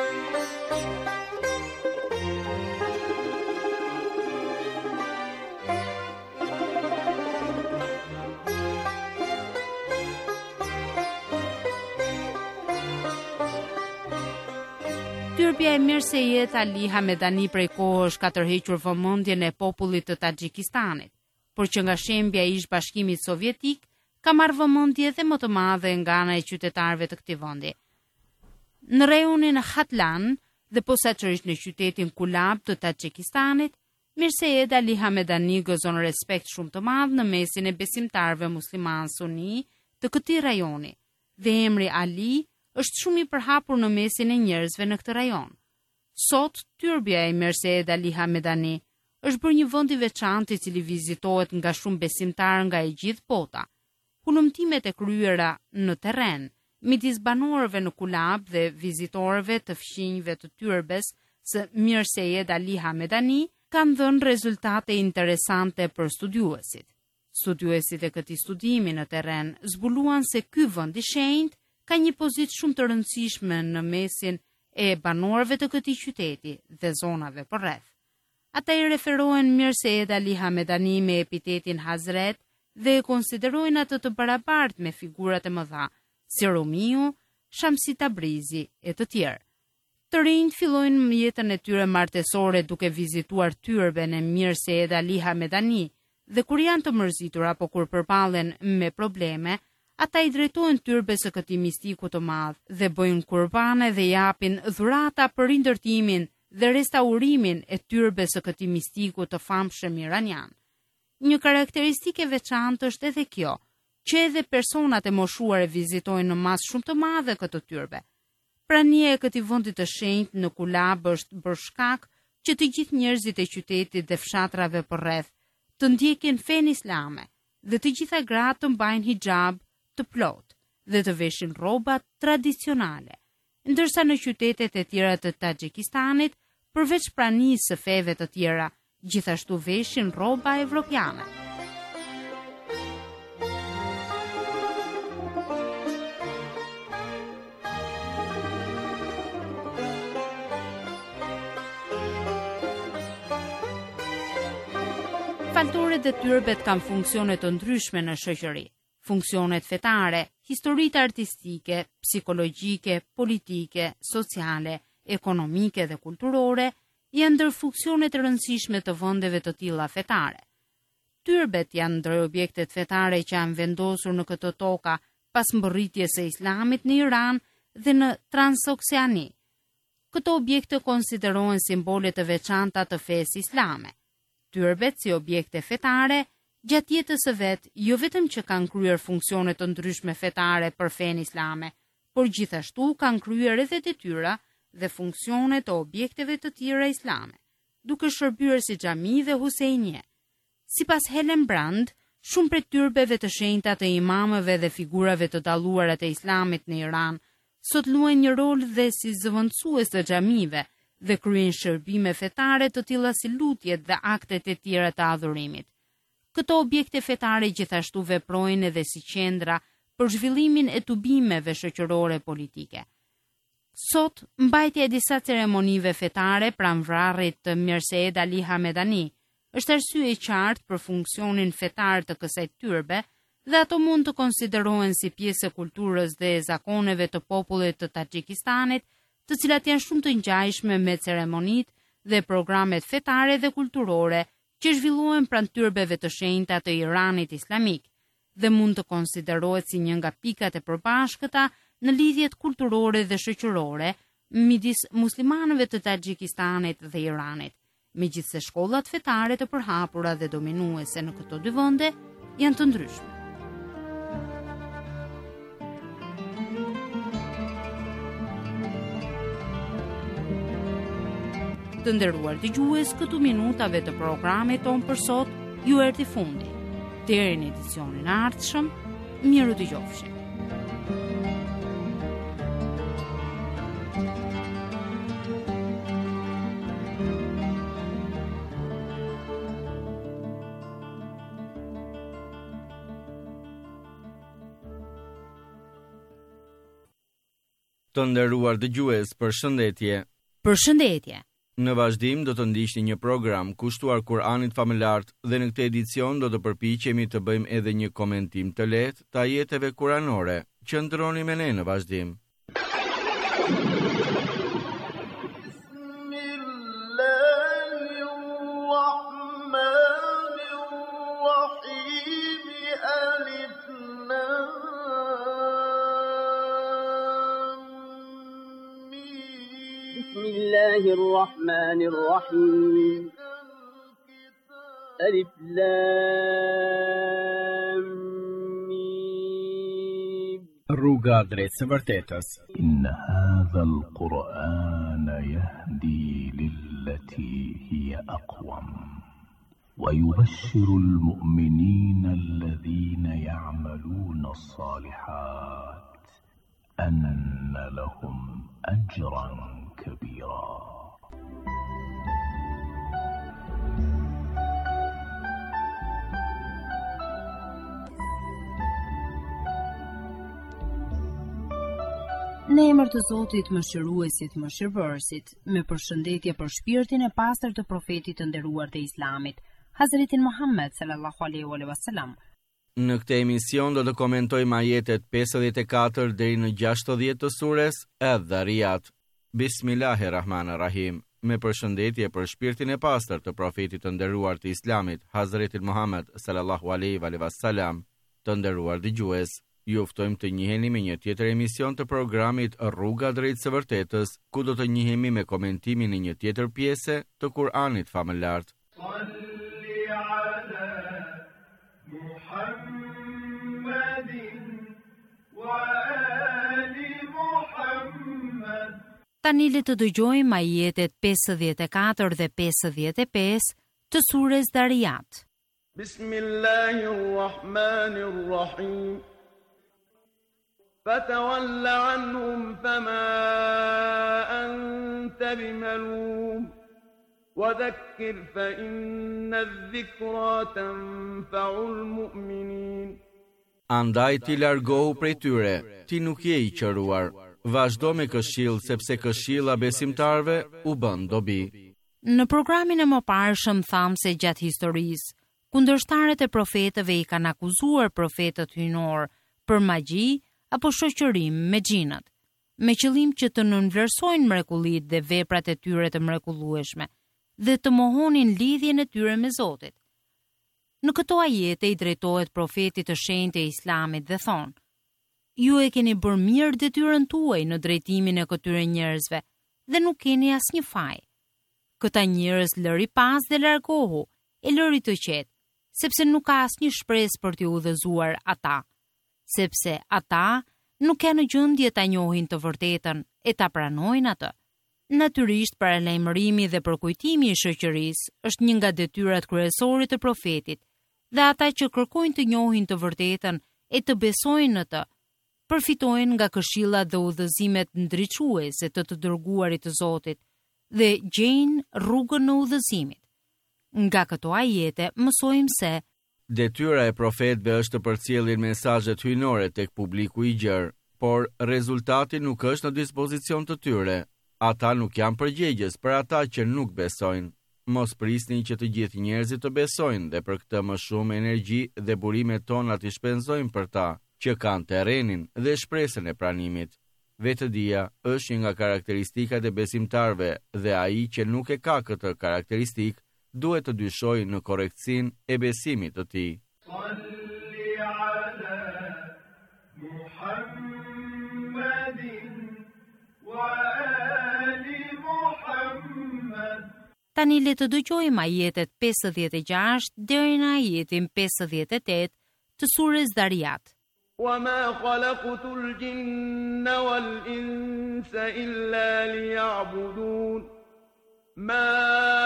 Tyrbja e Mirsed Ali Hamedani prej kohësh ka tërhequr vëmendjen e popullit të Tagjikistanit, por që nga shembja e ish bashkimit sovjetik ka marrë vëmendje dhe më të madhe nga ana e qytetarëve të këtij vendi. Në rajonin Hatlan dhe posaçërisht në qytetin Kulab të Tagjikistanit, Mirsed Ali Hamedani gëzon respekt shumë të madh në mesin e besimtarëve musliman suni të këtij rajoni, dhe emri Ali është shumë i përhapur në mesin e njerëzve në këtë rajon. Sot, tyrbja e Mirsed Ali Hamedani është bërë një vend i veçantë i cili vizitohet nga shumë besimtarë nga e gjithë bota. Hulumtimet e kryera në terren midis banorëve në Kulab dhe vizitorëve të fqinjve të tyrbes së Mirsed Ali Hamedani kanë dhënë rezultate interesante për studiuesit. Studiuesit e këtij studimi në terren zbuluan se ky vend i shenjtë ka një pozitë shumë të rëndësishme në mesin e banorëve të këtij qyteti dhe zonave përreth. Ata i referohen Mirsed Ali Hamedani me epitetin Hazret dhe e konsiderojnë atë të barabartë me figurat e mëdha, si Romiu, Shamsi Tabrizi e të tjerë. Të rinjt fillojnë jetën e tyre martesore duke vizituar tyrben e Mirsed Ali Hamedani dhe kur janë të mërzitur apo kur përballen me probleme, ata i drejtojnë tyrbes së këtij mistiku të madh dhe bëjnë kurbane dhe japin dhurata për rindërtimin dhe restaurimin e tyrbes së këtij mistiku të famshëm iranian. Një karakteristike veçantë është edhe kjo, që edhe personat e moshuar e vizitojnë në masë shumë të madhe këtë tyrbe. Prania e këtij vendi të shenjtë në Kulab është bërë shkak që të gjithë njerëzit e qytetit dhe fshatrave përreth të ndjekin fenë islame dhe të gjitha gratë të mbajnë hijab të plot dhe të veshin rroba tradicionale, ndërsa në qytetet e tjera të Taxhikistanit, përveç pranisë së feve të tjera, gjithashtu veshin rroba evropiane. Faltoret dhe tyrbet kanë funksione të ndryshme në shoqëri. Funksionet fetare, historitë artistike, psikologjike, politike, sociale, ekonomike dhe kulturore janë ndër funksionet e rëndësishme të vendeve të tilla fetare. Tyrbet janë ndër objektet fetare që janë vendosur në këtë toka pas mbërritjes së Islamit në Iran dhe në Transoksiani. Këto objekte konsiderohen simbole të veçanta të fesë islame. Tyrbet si objekte fetare gjatë jetës së vet, jo vetëm që kanë kryer funksione të ndryshme fetare për fenë islame, por gjithashtu kanë kryer edhe detyra dhe funksione të objekteve të tjera islame, duke shërbyer si xhami dhe husejnie. Sipas Helen Brand, shumë prej tyrbeve të shenjta të imamëve dhe figurave të dalluara të islamit në Iran sot luajnë një rol dhe si zëvendësues të xhamive dhe kryejnë shërbime fetare të tilla si lutjet dhe aktet e tjera të adhurimit. Këto objekte fetare gjithashtu veprojnë edhe si qendra për zhvillimin e tubimeve shoqërore politike. Sot, mbajtja e disa ceremonive fetare pranë vrarrit të Mirsaid Ali Hamedani është arsye e qartë për funksionin fetar të kësaj tyrbe dhe ato mund të konsiderohen si pjesë e kulturës dhe zakoneve të popullit të Taxhikistanit, të cilat janë shumë të ngjashme me ceremonitë dhe programet fetare dhe kulturore që zhvillohen pranë tyrbeve të shenjta të Iranit islamik dhe mund të konsiderohet si një nga pikat e përbashkëta në lidhjet kulturore dhe shoqërore midis muslimanëve të Taxhikistanit dhe Iranit, megjithse shkollat fetare të përhapura dhe dominuese në këto dy vende janë të ndryshme. Të nderuar dëgjues, këtu minutave të programit ton për sot ju erdhi fundi. Deri në edicionin e ardhshëm, miru dëgjofshim. Të nderuar dëgjues, përshëndetje. Përshëndetje. Në vazhdim do të ndiqni një program kushtuar Kur'anit famëlar dhe në këtë edicion do të përpiqemi të bëjmë edhe një komentim të lehtë të ajeteve kuranore. Qëndroni me ne në vazhdim. بسم الله الرحمن الرحيم ألف لام ميم Rruga drejt së vërtetës. إن هذا القرآن يهدي للتي هي أقوم ويبشر المؤمنين الذين يعملون الصالحات أن لهم أجرا كبيرا. Në emër të Zotit Mëshiruesit Mëshirbërësit, me përshëndetje për shpirtin e pastër të profetit të nderuar të Islamit, Hazretin Muhammed sallallahu alaihi wasallam. Në këtë emision do të komentojmë ajetet pesëdhjetë e katër deri në gjashtëdhjetë të sures Adh-Dhariyat. Bismillahirrahmanirrahim. Me përshëndetje për shpirtin e pastër të profetit të nderuar të Islamit, Hazretin Muhammed sallallahu alaihi wasallam. Të nderuar dëgjues, Ju ftojmë të njiheni me një tjetër emision të programit Rruga drejt së vërtetës, ku do të njihemi me komentimin e një tjetër pjese të Kur'anit famëlar. Tani le të dëgjojmë ajetet pesëdhjetë e katër dhe pesëdhjetë e pesë të surës Dariyat. Bismillahirrahmanirrahim. فتول عنهم فما أنت بملوم وذكر فإن الذكرى تنفع المؤمنين. Andaj ti largohu prej tyre, ti nuk je i qëruar. Vazhdo me këshill, sepse këshilla besimtarve u bën dobi. Në programin e mëparshëm tham se gjatë historisë, kundërshtarët e profetëve i kanë akuzuar profetët hynor për magji apo shoqërim me xhinat, me qëllim që të nënvlerësojnë mrekullitë dhe veprat e tyre të mrekullueshme dhe të mohonin lidhjen e tyre me Zotin. Në këto ajete i drejtohet profetit të shenjtë e Islamit dhe thonë: Ju e keni bërë mirë detyrën tuaj në drejtimin e këtyre njerëzve dhe nuk keni asnjë faj. Këta njerëz lëri pas dhe largohu, e lëri të qetë, sepse nuk ka asnjë shpresë për t'u udhëzuar ata. Sepse ata nuk kanë gjendje ta njohin të vërtetën e ta pranojnë atë. Natyrisht, paralajmërimi dhe përkujtimi i shoqërisë është një nga detyrat kryesore të profetit, dhe ata që kërkojnë të njohin të vërtetën e të besojnë në të, përfitojnë nga këshillat dhe udhëzimet ndriçuese të të dërguarit të Zotit dhe gjejnë rrugën në udhëzimit. Nga këto ajete mësojmë se detyra e profetëve është të përcjellin mesazhet hyjnore tek publiku i gjerë, por rezultati nuk është në dispozicion të tyre. Ata nuk janë përgjegjës për ata që nuk besojnë. Mos prisni që të gjithë njerëzit të besojnë dhe për këtë më shumë energji dhe burimet tona t'i shpenzojmë për ta, që kanë terrenin dhe shpresën e pranimit. Vetëdia është një nga karakteristikat e besimtarve dhe ai që nuk e ka këtë karakteristikë duhet të dyshojë në korrektësinë e besimit të tij. Tani le të dëgjojmë ajetet pesëdhjetë e gjashtë deri në ajetin pesëdhjetë e tetë të surës Dariyat. وما خلقت الجن والإنس إلا ليعبدون ما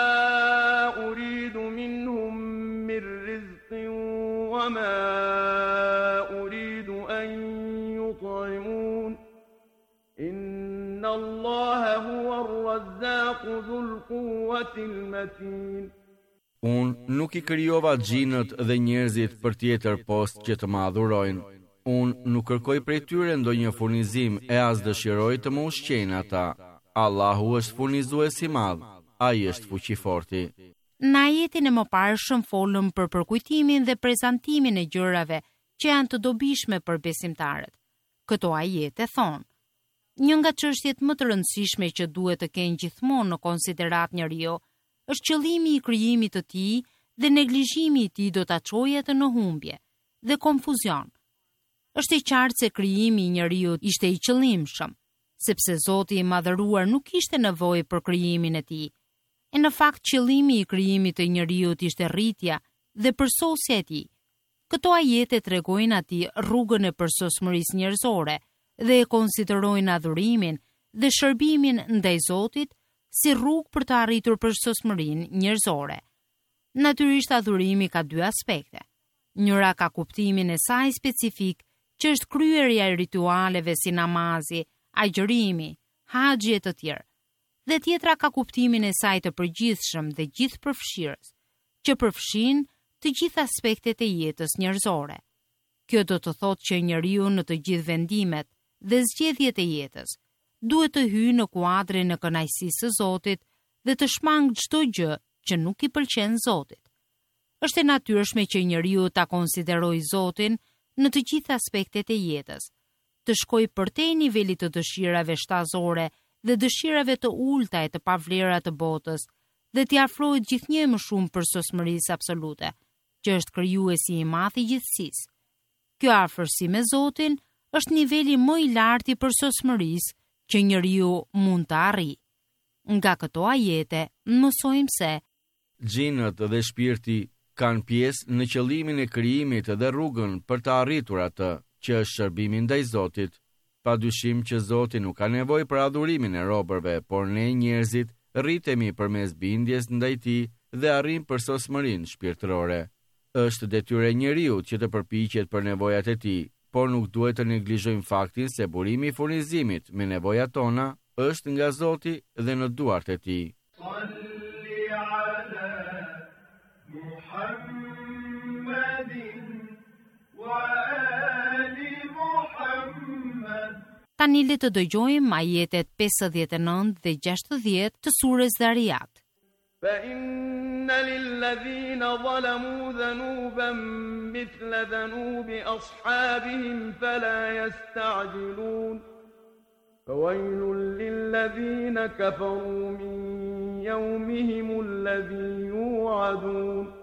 أريد منهم من رزق وما أريد أن يطعمون إن الله هو الرزاق ذو القوة المتين. Unë nuk i krijova xhinët dhe njerëzit për tjetër post që të më adhurojnë. Unë nuk kërkoj prej tyre ndonjë furnizim e as dëshiroj të më ushqejnë ata. Allahu është furnizues i madh, ai është fuqiforti. Në ajetin e mëparshëm folëm për përkujtimin dhe prezantimin e gjërave që janë të dobishme për besimtarët. Këto ajete thonë: Një nga çështjet më të rëndësishme që duhet të kenë gjithmonë në konsiderat njeriu është qëllimi i krijimit të tij dhe neglizhimi i tij do ta çojë atë në humbje dhe konfuzion. Është i qartë se krijimi i njeriu ishte i qëllimshëm, sepse Zoti i madhëruar nuk kishte nevojë për krijimin e tij. E në fakt qëllimi i krijimit të njeriu ishte rritja dhe përsosja e tij. Këto ajete tregojnë atij rrugën e përsosmërisë njerëzore dhe e konsiderojnë adhurimin dhe shërbimin ndaj Zotit si rrugë për të arritur përsosmërinë njerëzore. Natyrisht adhurimi ka dy aspekte. Njëra ka kuptimin e saj specifik, që është kryerja e ritualeve si namazi, agjërimi, haxhi e të tjerë. Dhe tjetra ka kuptimin e saj të përgjithshëm dhe gjithëpërfshirës, që përfshin të gjithë aspektet e jetës njerëzore. Kjo do të thotë që njeriu në të gjithë vendimet dhe zgjedhjet e jetës duhet të hyjë në kuadrin e kënaqësisë së Zotit dhe të shmangë çdo gjë që nuk i pëlqen Zotit. Është e natyrshme që njeriu ta konsiderojë Zotin në të gjithë aspektet e jetës, të shkojë përtej nivelit të dëshirave shtazore dhe dëshirave të ulta e të pavlera të botës, dhe t'i afrohet gjithnjë më shumë përsosmërisë absolute, që është krijuesi i madh i gjithësisë. Kjo afërsi me Zotin është niveli më i lartë i përsosmërisë që njeriu mund të arrijë. Nga këto ajete mësojmë se gjinët dhe shpirti kanë pjesë në qëllimin e krijimit dhe rrugën për të arritur atë, që është shërbimi ndaj Zotit. Padyshim që Zoti nuk ka nevojë për adhurimin e robërve, por ne njerëzit rritemi përmes bindjes ndaj Tij dhe arrim përsosmërinë shpirtërore. Është detyrë e njeriut që të përpiqet për nevojat e tij, por nuk duhet të neglizhojmë faktin se burimi i furnizimit me nevojat tona është nga Zoti dhe në duart e Tij. Tani le të dëgjojmë ajetet pesëdhjetë e nëntë dhe gjashtëdhjetë të surës Dhariyat. فإن للذين ظلموا ذنوبا مثل ذنوب أصحابهم فلا يستعجلون فويل للذين كفروا من يومهم الذي يوعدون.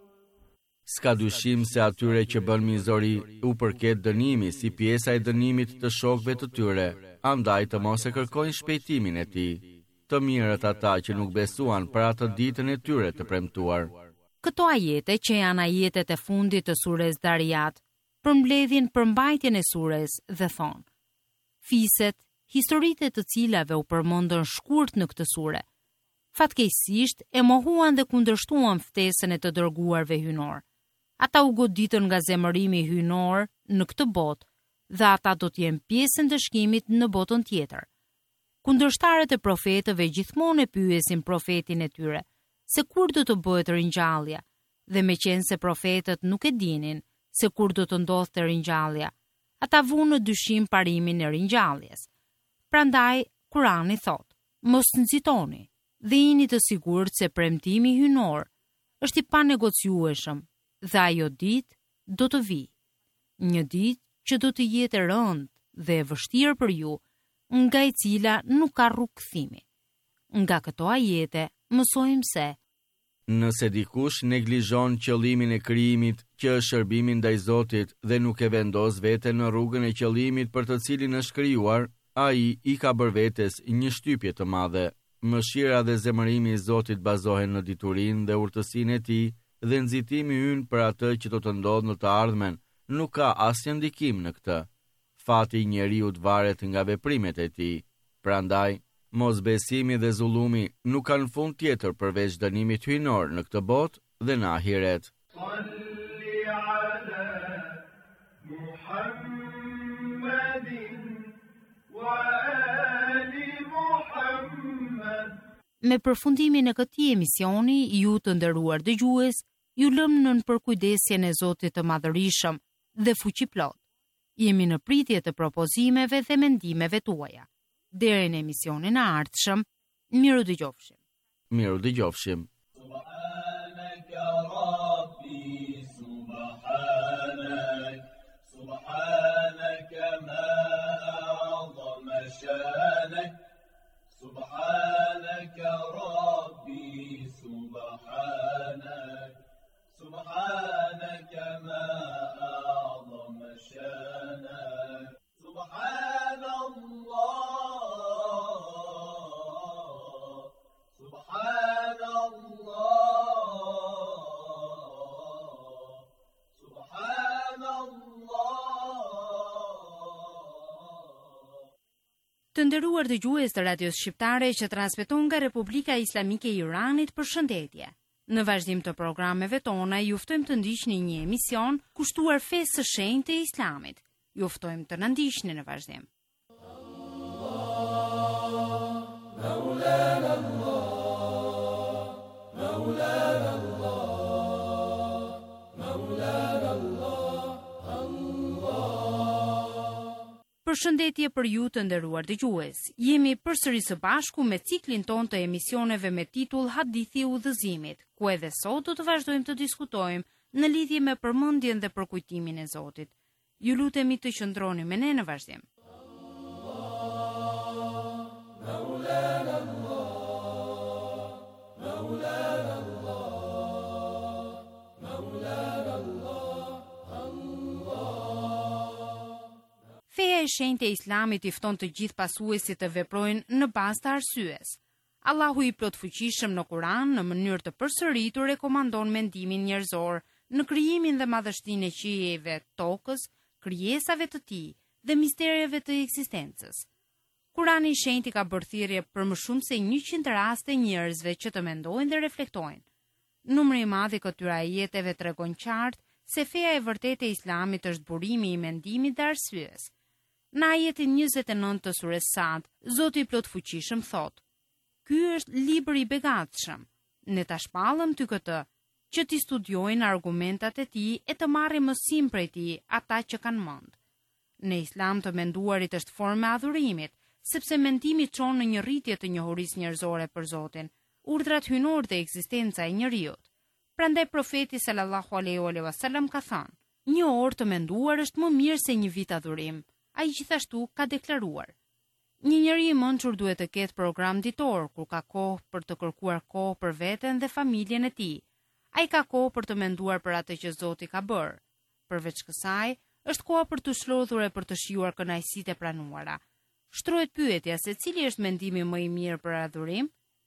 Ska dyshim se atyre që bën mizori u përket dënimi si pjesa e dënimit të shokëve të tyre, andaj të mos e kërkojnë shpejtimin e tij. Të mirët ata që nuk besuan për atë ditën e tyre të premtuar. Këto ajete që janë ajetet e fundit të surës Dhariyat, përmbledhin përmbajtjen e surës dhe thonë: fiset, historitë të cilave u përmendën shkurt në këtë sure, fatkeqësisht e mohuan dhe kundërshtuan ftesën e të dërguarve hynor. Ata u goditën nga zemërimi hynor në këtë botë dhe ata do të jenë pjesë e ndëshkimit në botën tjetër. Kundërshtarët e profetëve gjithmonë e pyesin profetin e tyre se kur do të bëhet ringjallja, dhe meqense profetët nuk e dinin se kur do të ndodhte ringjallja, ata vunë në dyshim parimin e ringjalljes. Prandaj Kurani thotë: mos nxitoni dhe jini të sigurt se premtimi hynor është i panegociueshëm dhe ajo ditë do të vijë. Një ditë që do të jetë e rëndë dhe e vështirë për ju, nga e cila nuk ka rrugë kthimi. Nga këto ajete mësojmë se nëse dikush neglizhon qëllimin e krijimit, që është shërbimi ndaj Zotit, dhe nuk e vendos veten në rrugën e qëllimit për të cilin është krijuar, ai i ka bërë vetes një shtypje të madhe. Mëshira dhe zemërimi i Zotit bazohen në diturinë dhe urtësinë e Tij, dhe nxitimi ynë për atë që do të ndodhë në të ardhmen nuk ka asnjë ndikim në këtë. Fati i njeriut varet nga veprimet e tij. Prandaj, mosbesimi dhe zullumi nuk kanë fund tjetër përveç dënimit hyjnor në këtë botë dhe në ahiret. Me përfundimin e këtij emisioni, ju të nderuar dëgjues, ju lëm nën përkujdesjen e Zotit të Madhërisëm dhe Fuqiplot. Jemi në pritje të propozimeve dhe mendimeve tuaja. Deri në emisionin e ardhshëm, miru dëgjofshim. Miru dëgjofshim. Subhanak Rabbi, subhanak, subhanak ma a'zama shanak, subhanak Rabbi, subhanak, subhanak ma a'zama shanak, subhanallah, subhanallah, Të nderuar dëgjues të radios shqiptare që transmeton nga Republika Islamike e Iranit, përshëndetje. Në vazhdim të programeve tona, ju ftojmë të ndiqni një emision kushtuar fesë së shenjtë e Islamit. Ju ftojmë të na ndiqni në vazhdim. Maulana Allah, Maulana Allah, Maulana Allah, Allah. Përshëndetje për ju të nderuar dëgjues. Jemi përsëri së bashku me ciklin ton të emisioneve me titull Hadithi i Udhëzimit, ku edhe sot do të vazhdojmë të diskutojmë në lidhje me përmendjen dhe përkujtimin e Zotit. Ju lutemi të qëndroni me ne në vazhdim. Maulana Allah, Maulana Allah, Maulana Allah, Allah. shenjtë e Islamit i fton të gjithë pasuesit të veprojnë në bazë të arsyes. Allahu i plotfuqishëm në Kur'an në mënyrë të përsëritur rekomandon mendimin njerëzor në krijimin dhe madhështinë e qiejve, tokës, krijesave të tij dhe misterjeve të ekzistencës. Kurani i shenjtë ka bërë thirrje për më shumë se njëqind raste njerëzve që të mendojnë dhe reflektojnë. Numri i madh i këtyre ajeteve tregon qartë se feja e vërtetë e Islamit është burimi i mendimit dhe arsyes. Në ajetin njëzet e nëntë të sures Sad, Zoti i plotfuqishëm thotë: "Ky është libër i begatshëm. Ne ta shpallëm ty këtë, që ti studiojnë argumentat e tij e të marrin mësim prej tij ata që kanë mend." Në Islam të menduarit është formë e adhurimit, sepse mendimi çon në një rritje të njohurisë njerëzore për Zotin, urdhrat hyjnor dhe ekzistenca e njeriut. Prandaj profeti sallallahu alaihi wasallam ka thënë: "Një orë të menduar është më mirë se një vit adhurim." Ai gjithashtu ka deklaruar: "Një njeri i mençur duhet të ketë program ditor kur ka kohë për të kërkuar kohë për veten dhe familjen e tij. Ai ka kohë për të menduar për atë që Zoti ka bërë. Përveç kësaj, është koha për të shlodhur e për të shijuar kënaqësitë e pranuara." Shtrohet pyetja se cili është mendimi më i mirë për adhurim?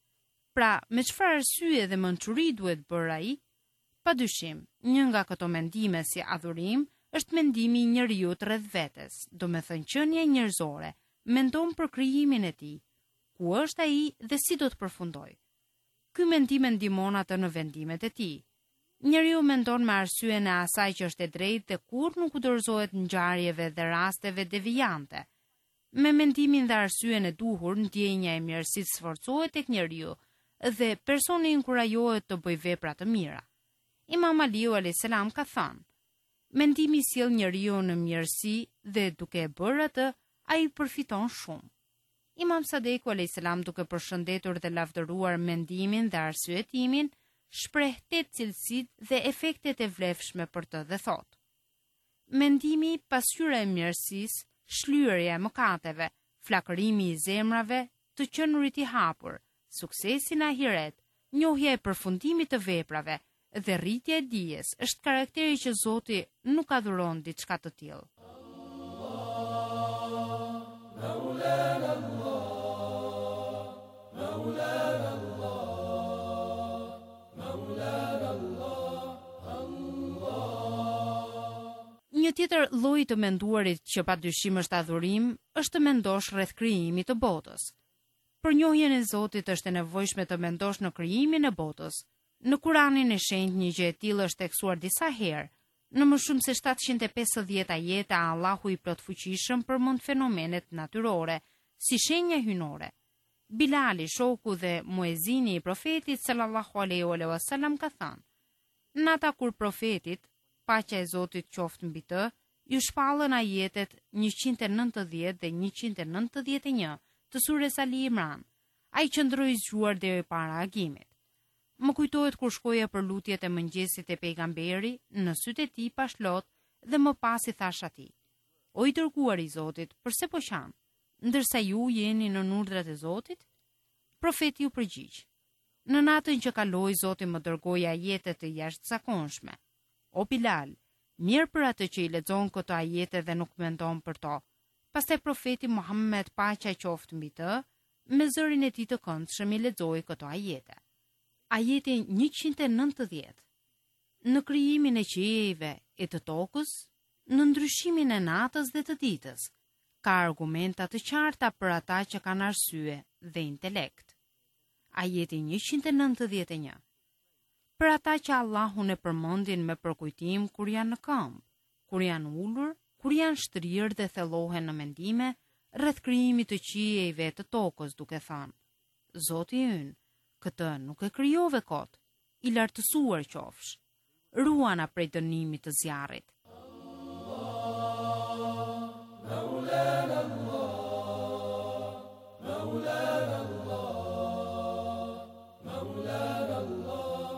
Pra, me çfarë arsye dhe mençuri duhet bërë ai? Padyshim, një nga këto mendime si adhurim është mendimi i njeriu rreth vetes, do me thënë qenia njerëzore, mendon për krijimin e tij, ku është ai dhe si do të përfundoj. Ky mendim e ndihmon atë në vendimet e tij. Njeriu mendon me arsyen e asaj që është e drejtë dhe kur nuk dorëzohet ngjarjeve dhe rasteve devijante. Me mendimin dhe arsyen e duhur, ndjenja e mirësisë sforcohet tek njeriu dhe personi inkurajohet të bëjë vepra të mira. Imam Aliu alayhis salam ka thënë: "Mendimi sjell njeriu në mirësi dhe duke e bërë atë, ai përfiton shumë." Imam Sadeku alayhis salam, duke përshëndetur dhe lavdëruar mendimin dhe arsyetimin, shpreh tetë cilësitë dhe efektet e vlefshme për të dhe thotë: "Mendimi, pasqyra e mirësisë, shlyerja e mëkateve, flakërimi i zemrave, të qenurit i hapur, suksesi në ahiret, njohja e përfundimit të veprave dhe rritja e dijes është karakteri që Zoti nuk adhuron diçka të tillë." Një tjetër lloj të menduarit që padyshim është adhurim, është të mendosh rreth krijimit të botës. Për njohjen e Zotit është e nevojshme të mendosh në krijimin e botës. Në Kuranin e shenjtë një gjë e tillë është tekstuar disa herë, në më shumë se shtatëqind e pesëdhjetë ajete Allahu i plotfuqishëm përmend fenomenet natyrore si shenja hyjnore. Bilali, shoku dhe muezini i profetit sallallahu alaihi wasallam ka thënë: "Nata kur profetit, paqja e Zotit qoftë mbi të, ju shpallën ajetet njëqind e nëntëdhjetë dhe njëqind e nëntëdhjetë e një të sures Ali Imran. Ai qëndroi zgjuar deri para agimit. Më kujtohet kur shkoja për lutjet e mëngjesit e pejgamberi, në sytë e tij pashlot dhe më pas i thash atij: O i dërguar i Zotit, pse po qan? Ndërsa ju jeni në urdhrat e Zotit?" Profeti u përgjigj: "Në natën që kaloi Zoti më dërgoi ajete të jashtëzakonshme. O Bilal, mirë për atë që i lexon këto ajete dhe nuk mendon për to." Pastaj profeti Muhammed, paqja qoftë mbi të, me zërin e tij të këndshëm i lexoi këto ajete. Ajeti njëqind e nëntëdhjetë. Në krijimin e qiejve e të tokës, në ndryshimin e natës dhe të ditës, ka argumenta të qarta për ata që kanë arsye dhe intelekt. Ajeti njëqind e nëntëdhjetë e një. Për ata që Allahun e përmendin me përkujtim kur janë në këmbë, kur janë ulur, kur janë shtrirë dhe thellohen në mendime rreth krijimit të qiejve të tokës, duke thënë: Zoti ynë, këtë nuk e krijove kot, i lartësuar qofsh, ruana prej dënimit të zjarrit. مولانا الله مولانا الله مولانا الله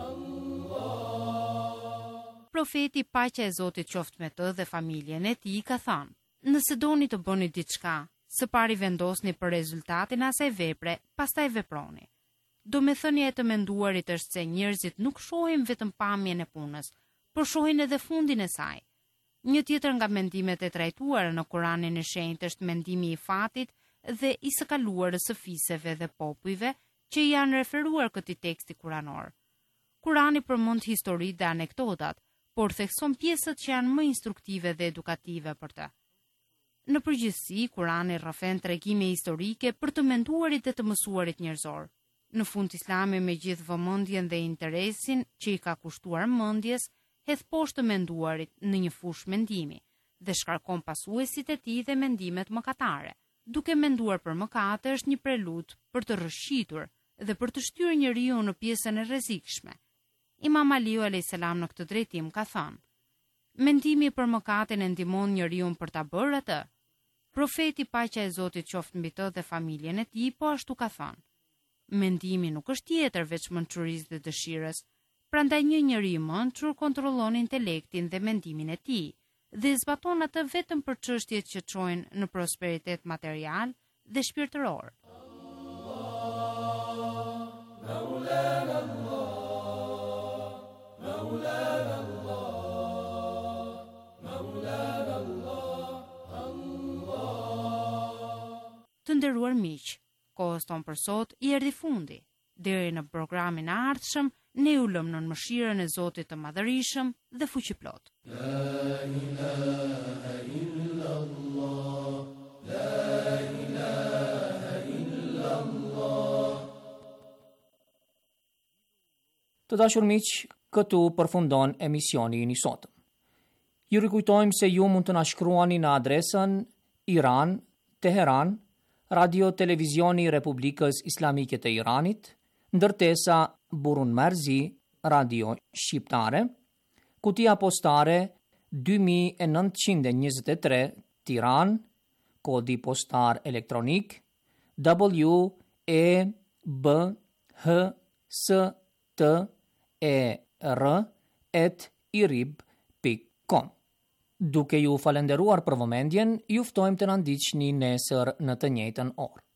الله. Profeti, paqja e Zotit qoftë me të dhe familjen e tij, ka thënë: Nëse doni të bëni diçka, së pari vendosni për rezultatin e asaj vepre, pastaj veproni. Domethënia e të menduarit është se njerëzit nuk shohin vetëm pamjen e punës, por shohin edhe fundin e saj. Një tjetër nga mendimet e trajtuara në Kuranin e Shenjtë është mendimi i fatit dhe i së kaluarës së fiseve dhe popujve që janë referuar këtij teksti kuranor. Kurani përmend histori dhe anekdotat, por thekson pjesët që janë më instruktive dhe edukative për të. Në përgjithësi, Kurani rrëfen tregime historike për të menduarit dhe të mësuarit njerëzor. Në fund Islami me gjithë vëmendjen dhe interesin që i ka kushtuar mendjes, hedh poshtë të menduarit në një fushë mendimi dhe shkarkon pasuesit e tij dhe mendimet mëkatare. Duke menduar për mëkate është një prelud për të rrëshqitur dhe për të shtyrë njeriu në pjesën e rrezikshme. Imam Aliu alayhis salam në këtë drejtim ka thënë: mendimi për mëkatin e ndihmon njeriu për ta bërë atë. Profeti paqja e Zotit qoftë mbi të dhe familjen e tij po ashtu ka thënë: mendimi nuk është tjetër veç mençurisë dhe dëshirës. Prandaj një njeri i mençur kontrollon intelektin dhe mendimin e tij dhe zbaton atë vetëm për çështjet që çojnë në prosperitet material dhe shpirtëror. Të nderuar miq, kohës tonë për sot i erdhi fundi. Deri në programin e ardhshëm, ne u lëm në mëshirën e Zotit të Madhërisëm dhe Fuqiplot. La ilaha illallah, la ilaha illallah. Të dashur miq, këtu përfundon emisioni i sotëm. Ju rikujtojmë se ju mund të na shkruani në adresën Iran, Teheran, Radio Televizioni Republikës Islamike të Iranit, ndërtesa Burun Marzi, Radio Shqiptare, kutia postare dy mijë e nëntëqind e njëzet e tre, Tiranë, kodi postar elektronik W E B H S T E R at irib pikë com. Duke ju falenderuar për vëmendjen, ju ftojmë të na ndiqni nesër në të njëjtën orë.